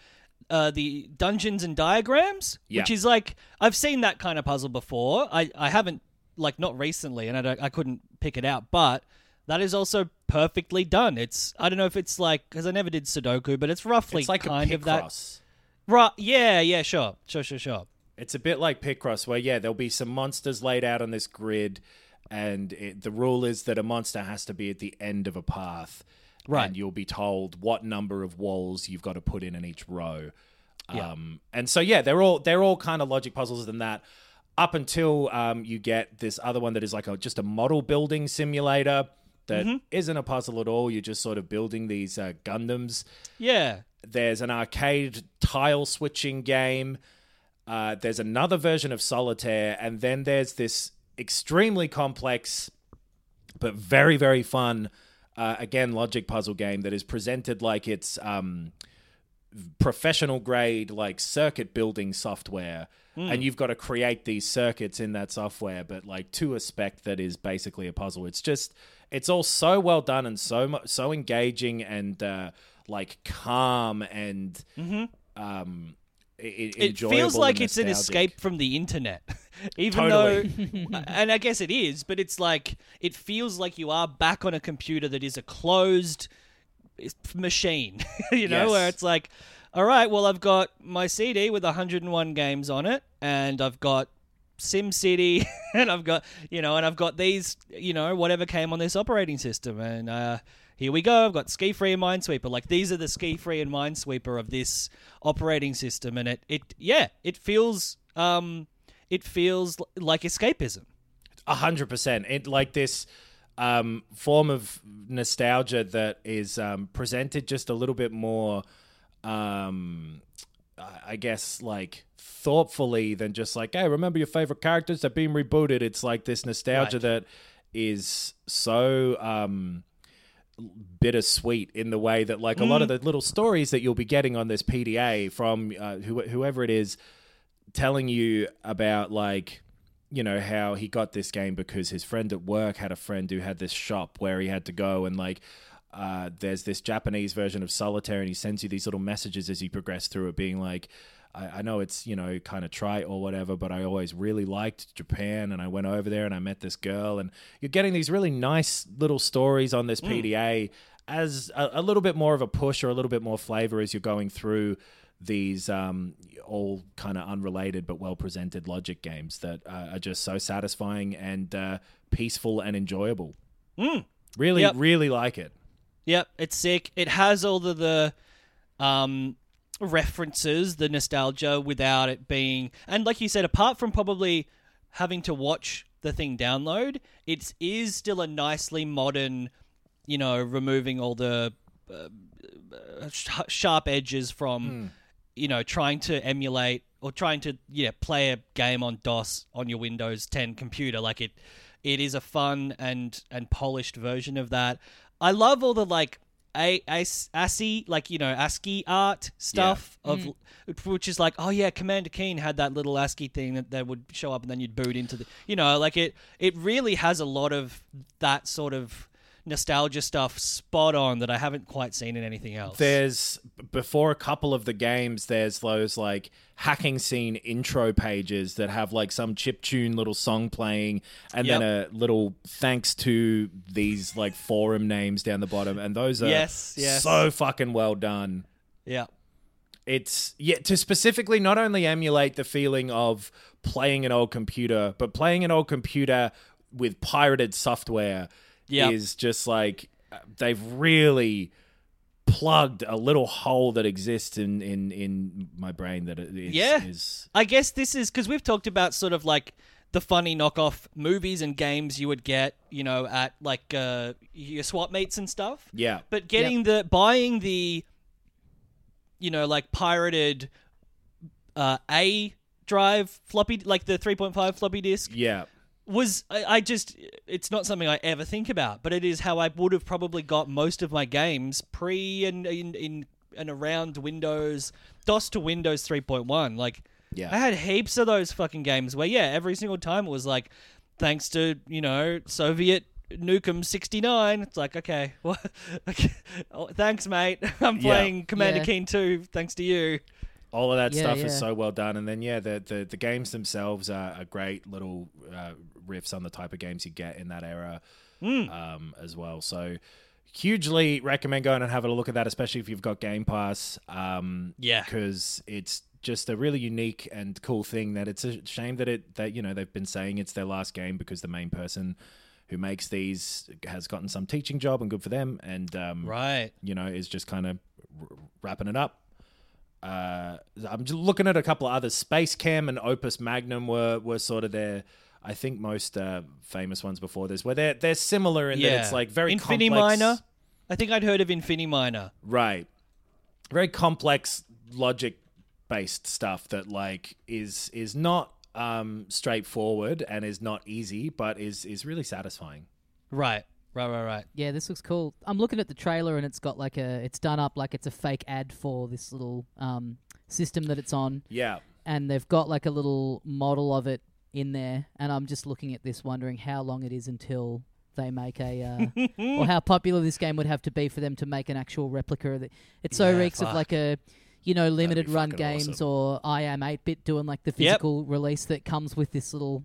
the Dungeons and Diagrams, which is like, I've seen that kind of puzzle before. I haven't, like, not recently, and I couldn't pick it out, but that is also perfectly done. I don't know if it's like, because I never did Sudoku, but it's roughly it's like kind a of that. Picross. Right? Yeah. Sure. It's a bit like Picross, where there'll be some monsters laid out on this grid, and the rule is that a monster has to be at the end of a path, right? And you'll be told what number of walls you've got to put in each row. Yeah. And so they're all kind of logic puzzles than that. Up until you get this other one that is like just a model building simulator that isn't a puzzle at all. You're just sort of building these Gundams. Yeah. There's an arcade tile switching game. There's another version of Solitaire. And then there's this extremely complex but very, very fun, again, logic puzzle game that is presented like it's professional grade, like circuit building software. And you've got to create these circuits in that software, but like to a spec that is basically a puzzle. It's all so well done and so engaging and like calm and enjoyable. It feels like it's an escape from the internet, even though, and I guess it is, but it's like it feels like you are back on a computer that is a closed machine, where it's like, all right, well, I've got my CD with 101 games on it, and I've got SimCity, and I've got, and I've got these, whatever came on this operating system, and here we go. I've got Ski-Free and Minesweeper. Like, these are the Ski-Free and Minesweeper of this operating system, and it feels like escapism. 100%. It like this form of nostalgia that is presented just a little bit more. I guess like thoughtfully than just like, hey, remember your favorite characters? They're being rebooted. It's like this nostalgia that is so bittersweet in the way that like a lot of the little stories that you'll be getting on this PDA from whoever it is telling you about like, how he got this game because his friend at work had a friend who had this shop where he had to go and like, there's this Japanese version of Solitaire and he sends you these little messages as you progress through it being like, I know it's, kind of trite or whatever, but I always really liked Japan and I went over there and I met this girl and you're getting these really nice little stories on this PDA as a little bit more of a push or a little bit more flavor as you're going through these all kind of unrelated but well-presented logic games that are just so satisfying and peaceful and enjoyable. Really, really like it. Yep, it's sick. It has all the references, the nostalgia, without it being... And like you said, apart from probably having to watch the thing download, it is still a nicely modern, removing all the sharp edges from, trying to emulate or trying to play a game on DOS on your Windows 10 computer. Like it is a fun and polished version of that. I love all the like ASCII, like ASCII art stuff of which is like, oh yeah, Commander Keen had that little ASCII thing that would show up and then you'd boot into the like it really has a lot of that sort of nostalgia stuff spot on that I haven't quite seen in anything else. There's before a couple of the games, there's those like hacking scene intro pages that have like some chiptune little song playing and then a little thanks to these like forum names down the bottom, and those are so fucking well done. Yeah. It's to specifically not only emulate the feeling of playing an old computer, but playing an old computer with pirated software is just like they've really plugged a little hole that exists in my brain that is... I guess this is because we've talked about sort of like the funny knockoff movies and games you would get, at like your swap meets and stuff. Yeah. But buying the, like pirated A drive floppy, like the 3.5 floppy disk. Yeah. It's not something I ever think about, but it is how I would have probably got most of my games pre and in and around Windows, DOS to Windows 3.1. Like, I had heaps of those fucking games where, every single time it was like, thanks to, Soviet Nukem 69. It's like, okay, what? Okay. Oh, thanks, mate. I'm playing Commander Keen 2, thanks to you. All of that stuff is so well done. And then, the games themselves are great little riffs on the type of games you get in that era as well. So hugely recommend going and having a look at that, especially if you've got Game Pass. Because it's just a really unique and cool thing that it's a shame that they've been saying it's their last game because the main person who makes these has gotten some teaching job, and good for them. And, is just kind of wrapping it up. I'm just looking at a couple of others. Space Cam and Opus Magnum were sort of their, I think, most famous ones before this, where they're similar in that it's like very complex. Infiniminer. I think I'd heard of Infiniminer. Right. Very complex logic-based stuff that like is not straightforward and is not easy, but is really satisfying. Right. Yeah, this looks cool. I'm looking at the trailer and it's got it's done up like it's a fake ad for this little system that it's on. Yeah. And they've got like a little model of it in there, and I'm just looking at this wondering how long it is until they make or how popular this game would have to be for them to make an actual replica of it. It reeks of like a, limited run games awesome. Or I Am 8-Bit doing like the physical release that comes with this little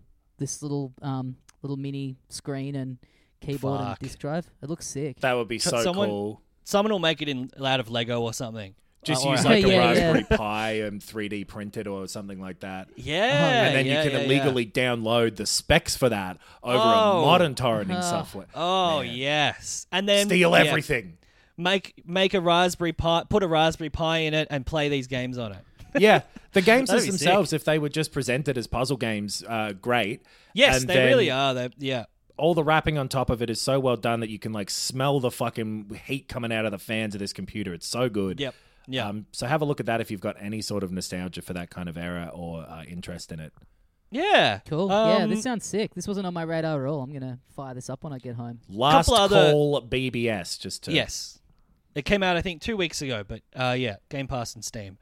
mini screen and keyboard and disk drive. It looks sick. That would be cool. Someone will make it out of Lego or something. Just use like a Raspberry Pi and 3D print it or something like that. Yeah. And then you can illegally download the specs for that over a modern torrenting software. Oh, yes. And then steal everything. Make a Raspberry Pi, put a Raspberry Pi in it and play these games on it. Yeah. The games themselves, if they were just presented as puzzle games, great. Yes, and they really are. All the wrapping on top of it is so well done that you can like smell the fucking heat coming out of the fans of this computer. It's so good. Yep. Yeah. So have a look at that if you've got any sort of nostalgia for that kind of era or interest in it. Yeah. Cool. Yeah, this sounds sick. This wasn't on my radar at all. I'm going to fire this up when I get home. Last Call BBS, just to... Yes. It came out, I think, 2 weeks ago, but Game Pass and Steam.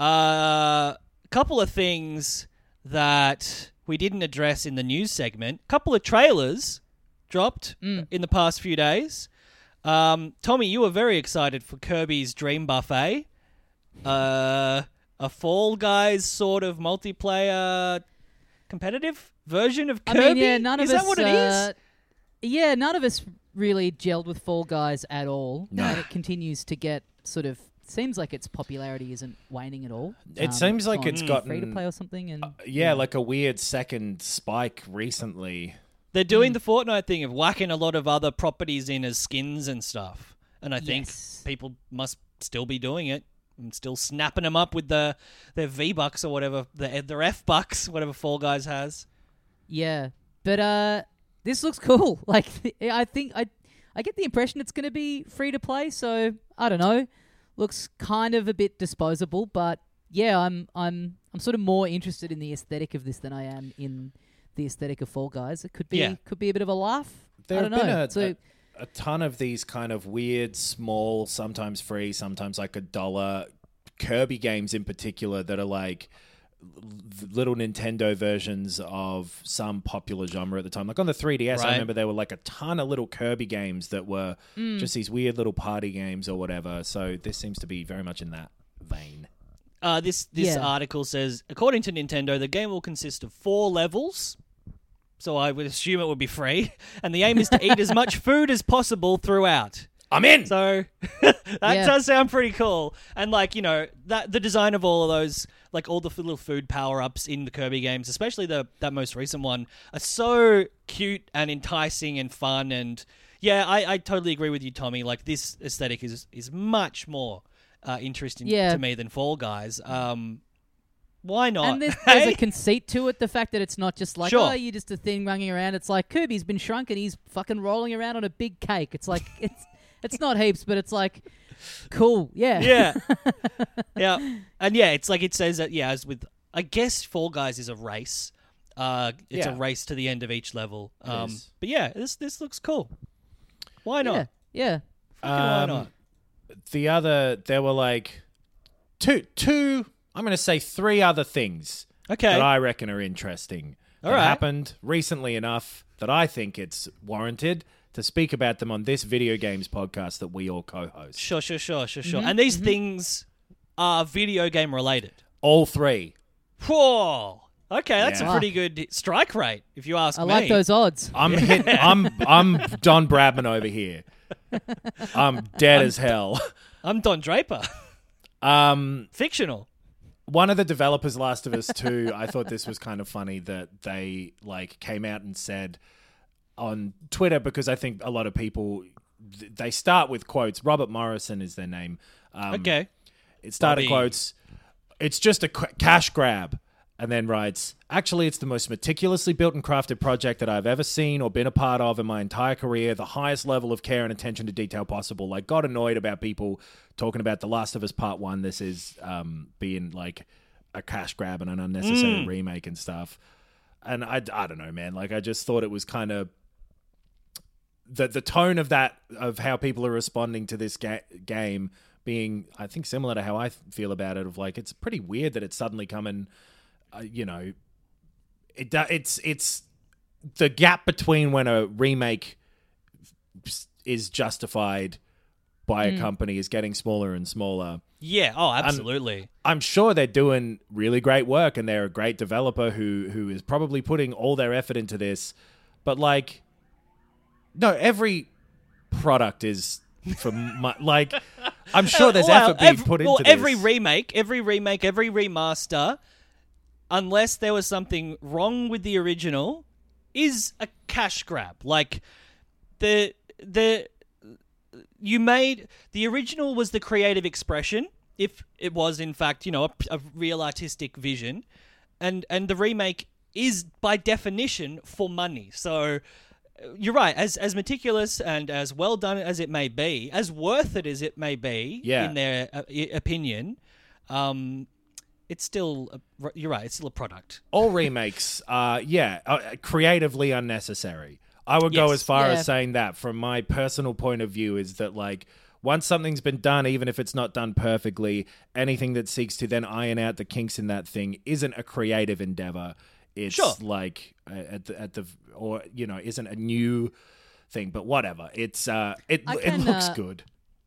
Couple of things that we didn't address in the news segment. Couple of trailers dropped in the past few days. Tommy, you were very excited for Kirby's Dream Buffet. A Fall Guys sort of multiplayer competitive version of Kirby? I mean, none of us... Is that what it is? Yeah, none of us really gelled with Fall Guys at all. No. And it continues to get sort of... Seems like its popularity isn't waning at all. It seems like it's gotten... free-to-play or something. And like a weird second spike recently. They're doing the Fortnite thing of whacking a lot of other properties in as skins and stuff. And I think people must still be doing it and still snapping them up with their V-Bucks or whatever, their F-Bucks, whatever Fall Guys has. Yeah. But this looks cool. Like, I think I get the impression it's going to be free-to-play, so I don't know. Looks kind of a bit disposable, but yeah, I'm sort of more interested in the aesthetic of this than I am in the aesthetic of Fall Guys. It could be a bit of a laugh. There I don't have know. been a ton of these kind of weird, small, sometimes free, sometimes like $1 Kirby games in particular that are like little Nintendo versions of some popular genre at the time. Like on the 3DS, I remember there were like a ton of little Kirby games that were just these weird little party games or whatever. So this seems to be very much in that vein. This article says, according to Nintendo, the game will consist of 4 levels. So I would assume it would be free. And the aim is to eat as much food as possible throughout. I'm in! So that does sound pretty cool. And like, that the design of all of those, like all the little food power-ups in the Kirby games, especially that most recent one, are so cute and enticing and fun. And yeah, I totally agree with you, Tommy. Like this aesthetic is much more interesting to me than Fall Guys. Why not? And there's a conceit to it. The fact that it's not just like, you're just a thing running around. It's like Kirby's been shrunk and he's fucking rolling around on a big cake. It's like, it's not heaps, but it's like, cool. Yeah. Yeah. Yeah. And yeah, it's like it says that, as with, I guess Fall Guys is a race. It's a race to the end of each level. But yeah, this looks cool. Why not? Yeah. Why not? There were like two, I'm going to say 3 other things that I reckon are interesting that happened recently enough that I think it's warranted to speak about them on this video games podcast that we all co-host. Sure. And these things are video game related. All 3. Whoa. Okay, that's a pretty good strike rate, if you ask me. I like those odds. I'm Don Bradman over here. I'm dead as hell. I'm Don Draper. Fictional. One of the developers, Last of Us 2, I thought this was kind of funny that they came out and said on Twitter, because I think a lot of people, they start with quotes. Robert Morrison is their name. Okay. It started quotes. It's just a cash grab. And then writes, actually, it's the most meticulously built and crafted project that I've ever seen or been a part of in my entire career. The highest level of care and attention to detail possible. Got annoyed about people talking about The Last of Us Part 1. This is being a cash grab and an unnecessary remake and stuff. And I don't know, man. I just thought it was kind of the tone of how people are responding to this game being, I think, similar to how I feel about it. Of it's pretty weird that it's suddenly coming. It's the gap between when a remake is justified by a company is getting smaller and smaller. Yeah, absolutely. I'm sure they're doing really great work and they're a great developer who is probably putting all their effort into this. But no, every product is for I'm sure there's effort being put into this. Every remake, every remaster, unless there was something wrong with the original, is a cash grab. The original was the creative expression, if it was in fact, a real artistic vision, and the remake is by definition for money. So you're right, as meticulous and as well done as it may be, as worth it as it may be, in their opinion, it's still, you're right, it's still a product. All remakes are, creatively unnecessary. I would go as far as saying that from my personal point of view is that, once something's been done, even if it's not done perfectly, anything that seeks to then iron out the kinks in that thing isn't a creative endeavor. It's isn't a new thing, but whatever. It's, it looks good.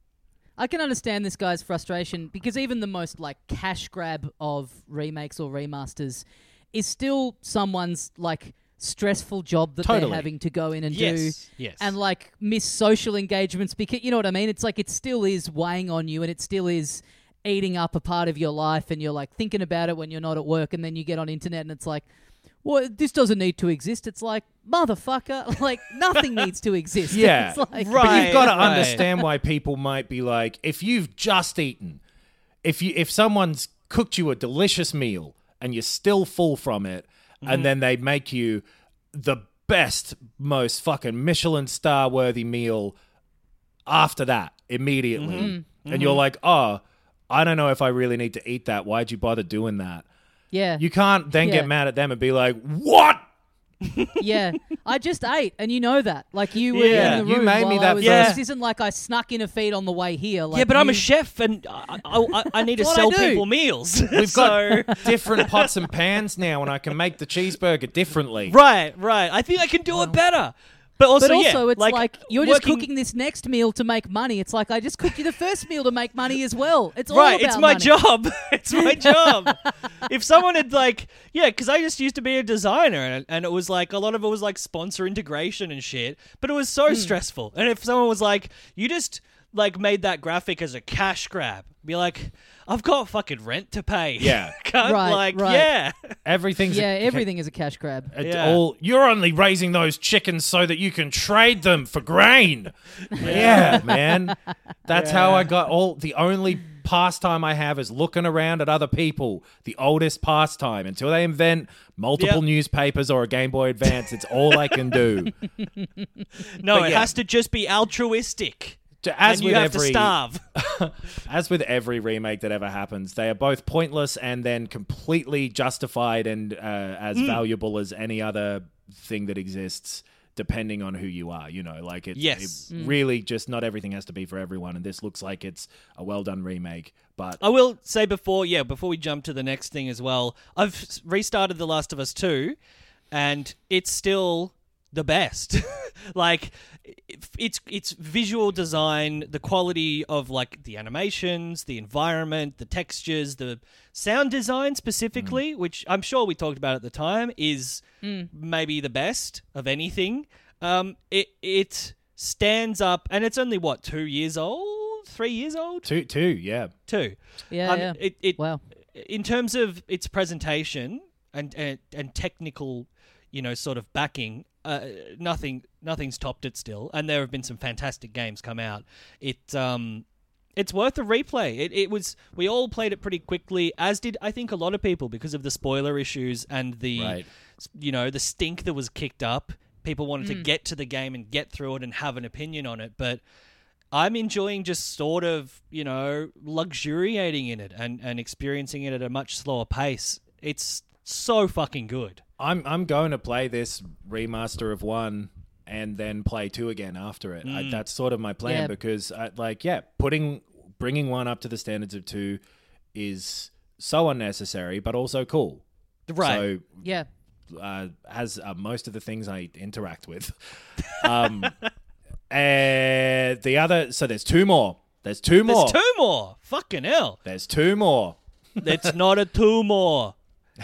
I can understand this guy's frustration because even the most cash grab of remakes or remasters is still someone's stressful job that they're having to go in and do. Yes. And miss social engagements because you know what I mean? It's it still is weighing on you and it still is eating up a part of your life and you're thinking about it when you're not at work and then you get on internet and it's well, this doesn't need to exist. It's motherfucker, nothing needs to exist. Yeah, it's but you've got to understand why people might be if you've just eaten, if someone's cooked you a delicious meal and you're still full from it, and then they make you the best, most fucking Michelin star worthy meal after that immediately, and you're oh, I don't know if I really need to eat that. Why'd you bother doing that? Yeah. You can't then get mad at them and be what? Yeah. I just ate, and you know that. You were in the room you made me that. This isn't I snuck in a feed on the way here. But I'm a chef, and I need to sell people meals. We've got different pots and pans now, and I can make the cheeseburger differently. Right. I think I can do it better. But also it's you're just cooking this next meal to make money. It's I just cooked you the first meal to make money as well. It's all about it's my money. job. It's my job. If someone had because I just used to be a designer and it was a lot of it was sponsor integration and shit, but it was so stressful. And if someone was you just made that graphic as a cash grab, be I've got fucking rent to pay. Yeah. Right. Yeah. Everything is a cash grab. You're only raising those chickens so that you can trade them for grain. Yeah, man. That's how I got the only pastime I have is looking around at other people. The oldest pastime. Until they invent multiple newspapers or a Game Boy Advance, it's all I can do. No, it has to just be altruistic. As and you have to starve. As with every remake that ever happens, they are both pointless and then completely justified and as valuable as any other thing that exists, depending on who you are. It really just not everything has to be for everyone, and this looks like it's a well-done remake. But I will say before we jump to the next thing as well, I've restarted The Last of Us 2, and it's still the best. Like, it's visual design, the quality of like the animations, the environment, the textures, the sound design specifically, which I'm sure we talked about at the time, is maybe the best of anything. It stands up, and it's only 2 years old, 3 years old, two, yeah, 2. Yeah, wow. In terms of its presentation and technical, sort of backing, nothing's topped it still, and there have been some fantastic games come out. It's worth a replay. We all played it pretty quickly, as did I think a lot of people, because of the spoiler issues and the the stink that was kicked up. People wanted to get to the game and get through it and have an opinion on it, but I'm enjoying just sort of, luxuriating in it and experiencing it at a much slower pace. It's so fucking good. I'm going to play this remaster of 1 and then play 2 again after it. That's sort of my plan, because bringing 1 up to the standards of 2 is so unnecessary, but also cool. Right. So, yeah. As most of the things I interact with. And the other, so there's 2 more. There's 2 more. There's 2 more. Fucking hell. There's 2 more. It's not a 2 more.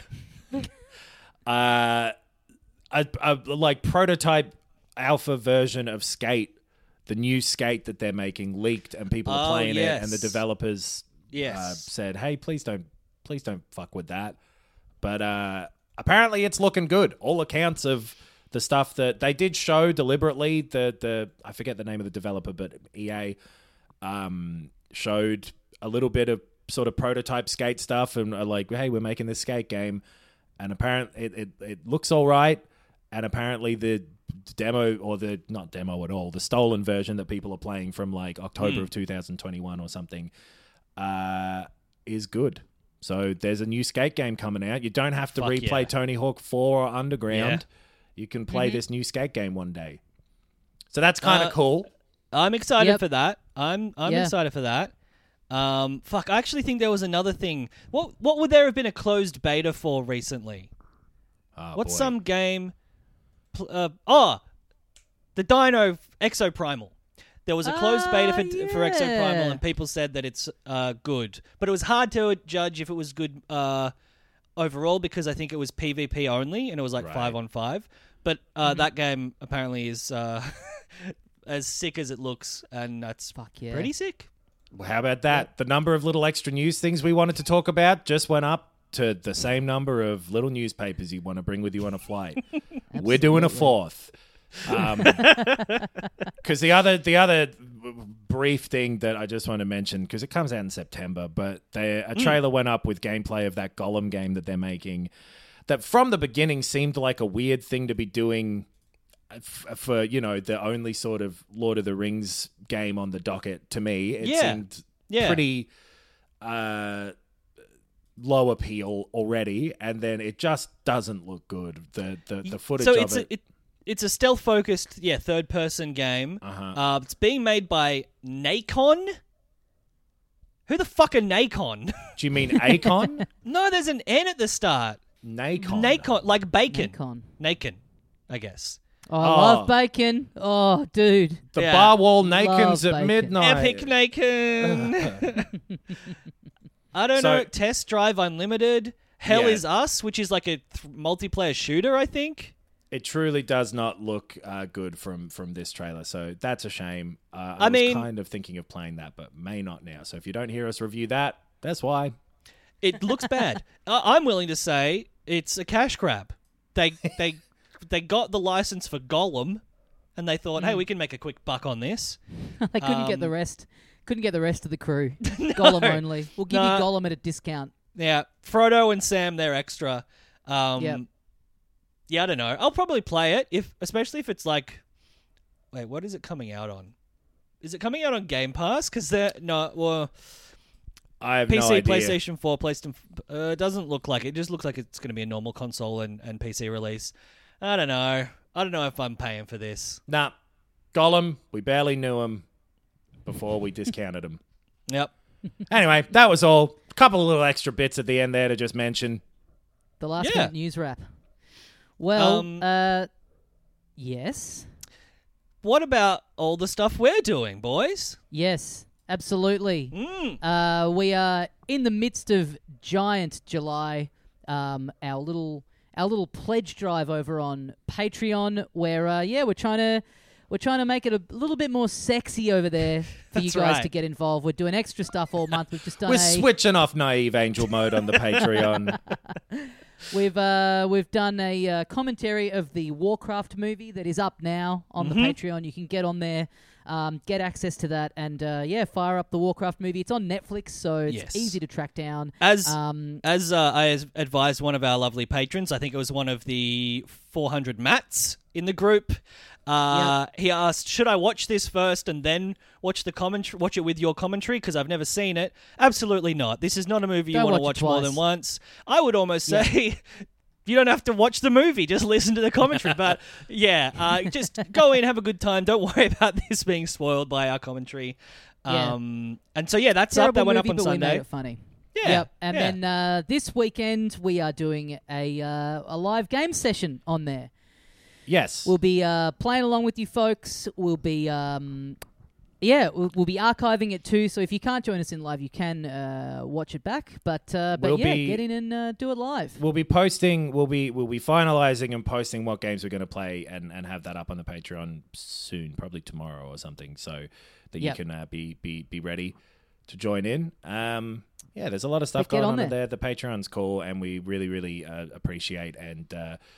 A like prototype alpha version of Skate, the new Skate that they're making, leaked, and people are playing it, and the developers said, "Hey, please don't fuck with that." But apparently, it's looking good. All accounts of the stuff that they did show deliberately. The I forget the name of the developer, but EA showed a little bit of sort of prototype Skate stuff, and are like, "Hey, we're making this Skate game." And apparently it looks all right. And apparently the demo, or the not demo at all, the stolen version that people are playing from like October of 2021 or something, is good. So there's a new Skate game coming out. You don't have to replay Tony Hawk 4 or Underground. You can play this new Skate game one day. So that's kind of cool. I'm excited for that. I'm excited for that. I actually think there was another thing. What would there have been a closed beta for recently? What's some game? The Dino Exoprimal. There was a closed beta for Exoprimal, and people said that it's good. But it was hard to judge if it was good overall, because I think it was PvP only, and it was like 5-on-5. But that game apparently is as sick as it looks, and that's pretty sick. Well, how about that? The number of little extra news things we wanted to talk about just went up to the same number of little newspapers you want to bring with you on a flight. We're doing a 4th. Because the other brief thing that I just want to mention, because it comes out in September, but a trailer went up with gameplay of that Gollum game that they're making, that from the beginning seemed like a weird thing to be doing for, the only sort of Lord of the Rings game on the docket. To me, it seemed pretty low appeal already, and then it just doesn't look good. The footage of it. It's a stealth-focused, third-person game. It's being made by Nacon. Who the fuck are Nacon? Do you mean Acon? No, there's an N at the start. Nacon, like bacon. Nacon, I guess. Oh, I love bacon. Oh, dude. The bar wall Nacon's at midnight. Epic Nacon. I don't know. Test Drive Unlimited. Hell is Us, which is like a multiplayer shooter, I think. It truly does not look good from this trailer, so that's a shame. I was kind of thinking of playing that, but may not now. So if you don't hear us review that, that's why. It looks bad. I'm willing to say it's a cash grab. They got the license for Gollum, and they thought, hey, we can make a quick buck on this. They couldn't get the rest. Couldn't get the rest of the crew. Gollum only. We'll give you Gollum at a discount. Yeah, Frodo and Sam, they're extra. Yeah, I don't know. I'll probably play it, especially if it's like... Wait, what is it coming out on? Is it coming out on Game Pass? Because I have no PC, idea. PlayStation 4, PlayStation... it doesn't look like it. It just looks like it's going to be a normal console and PC release. I don't know. I don't know if I'm paying for this. Nah. Gollum, we barely knew him before we discounted him. Yep. Anyway, that was all. A couple of little extra bits at the end there to just mention. The last minute news wrap. Well, Yes. What about all the stuff we're doing, boys? Yes, absolutely. We are in the midst of Giant July, our little pledge drive over on Patreon, where we're trying to make it a little bit more sexy over there for you guys to get involved. We're doing extra stuff all month. We've just done. We're switching off naive angel mode on the Patreon. We've done a commentary of the Warcraft movie that is up now on the Patreon. You can get on there, get access to that, and fire up the Warcraft movie. It's on Netflix, so it's easy to track down. As I advised one of our lovely patrons, I think it was one of the 400 Matts in the group. He asked, should I watch this first and then watch it with your commentary? Because I've never seen it. Absolutely not. This is not a movie you want to watch more than once. I would almost say you don't have to watch the movie. Just listen to the commentary. But just go in, have a good time. Don't worry about this being spoiled by our commentary. And so, that's Terrible up. That went movie, up on but Sunday. We made it funny. Yeah. Yep. And then this weekend we are doing a live game session on there. Yes. We'll be playing along with you folks. We'll be we'll be archiving it too. So if you can't join us in live, you can watch it back. But get in and do it live. We'll be posting. We'll be finalizing and posting what games we're going to play and have that up on the Patreon soon, probably tomorrow or something, so that you can be ready to join in. There's a lot of stuff going on there. The Patreon's cool, and we really, really appreciate and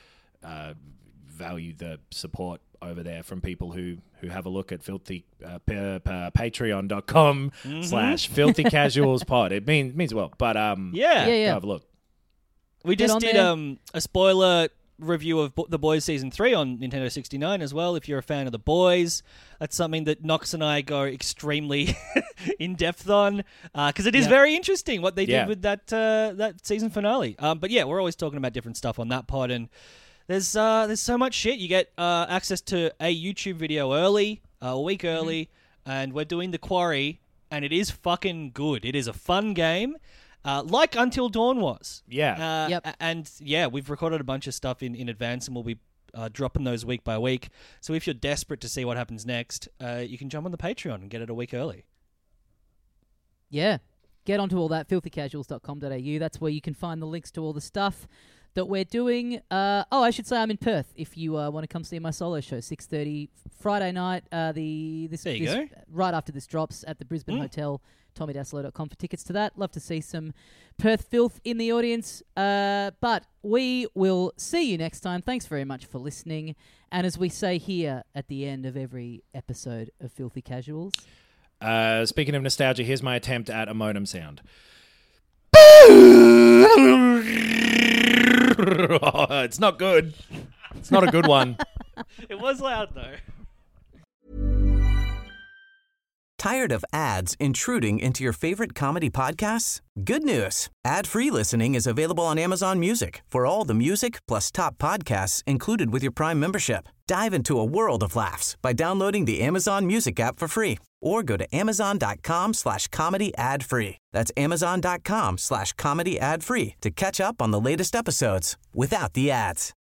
value the support over there from people who have a look at patreon.com/filthycasualspod. It means well, but go have a look. We just did a spoiler review of The Boys Season 3 on Nintendo 69 as well. If you're a fan of The Boys, that's something that Knox and I go extremely in-depth on, because it is very interesting what they did with that season finale. But we're always talking about different stuff on that pod, and there's so much shit. You get access to a YouTube video early, a week early, and we're doing The Quarry, and it is fucking good. It is a fun game, like Until Dawn was. Yeah. And we've recorded a bunch of stuff in advance, and we'll be dropping those week by week. So if you're desperate to see what happens next, you can jump on the Patreon and get it a week early. Yeah. Get onto all that, filthycasuals.com.au. That's where you can find the links to all the stuff that we're doing. I should say I'm in Perth. If you want to come see my solo show, 6:30 Friday night. This right after this drops at the Brisbane Hotel. TommyDassler.com for tickets to that. Love to see some Perth filth in the audience. But we will see you next time. Thanks very much for listening. And as we say here at the end of every episode of Filthy Casuals. Speaking of nostalgia, here's my attempt at a modem sound. It's not good. It's not a good one. It was loud, though. Tired of ads intruding into your favorite comedy podcasts? Good news. Ad-free listening is available on Amazon Music for all the music plus top podcasts included with your Prime membership. Dive into a world of laughs by downloading the Amazon Music app for free or go to amazon.com/comedy ad-free. That's amazon.com/comedy ad-free to catch up on the latest episodes without the ads.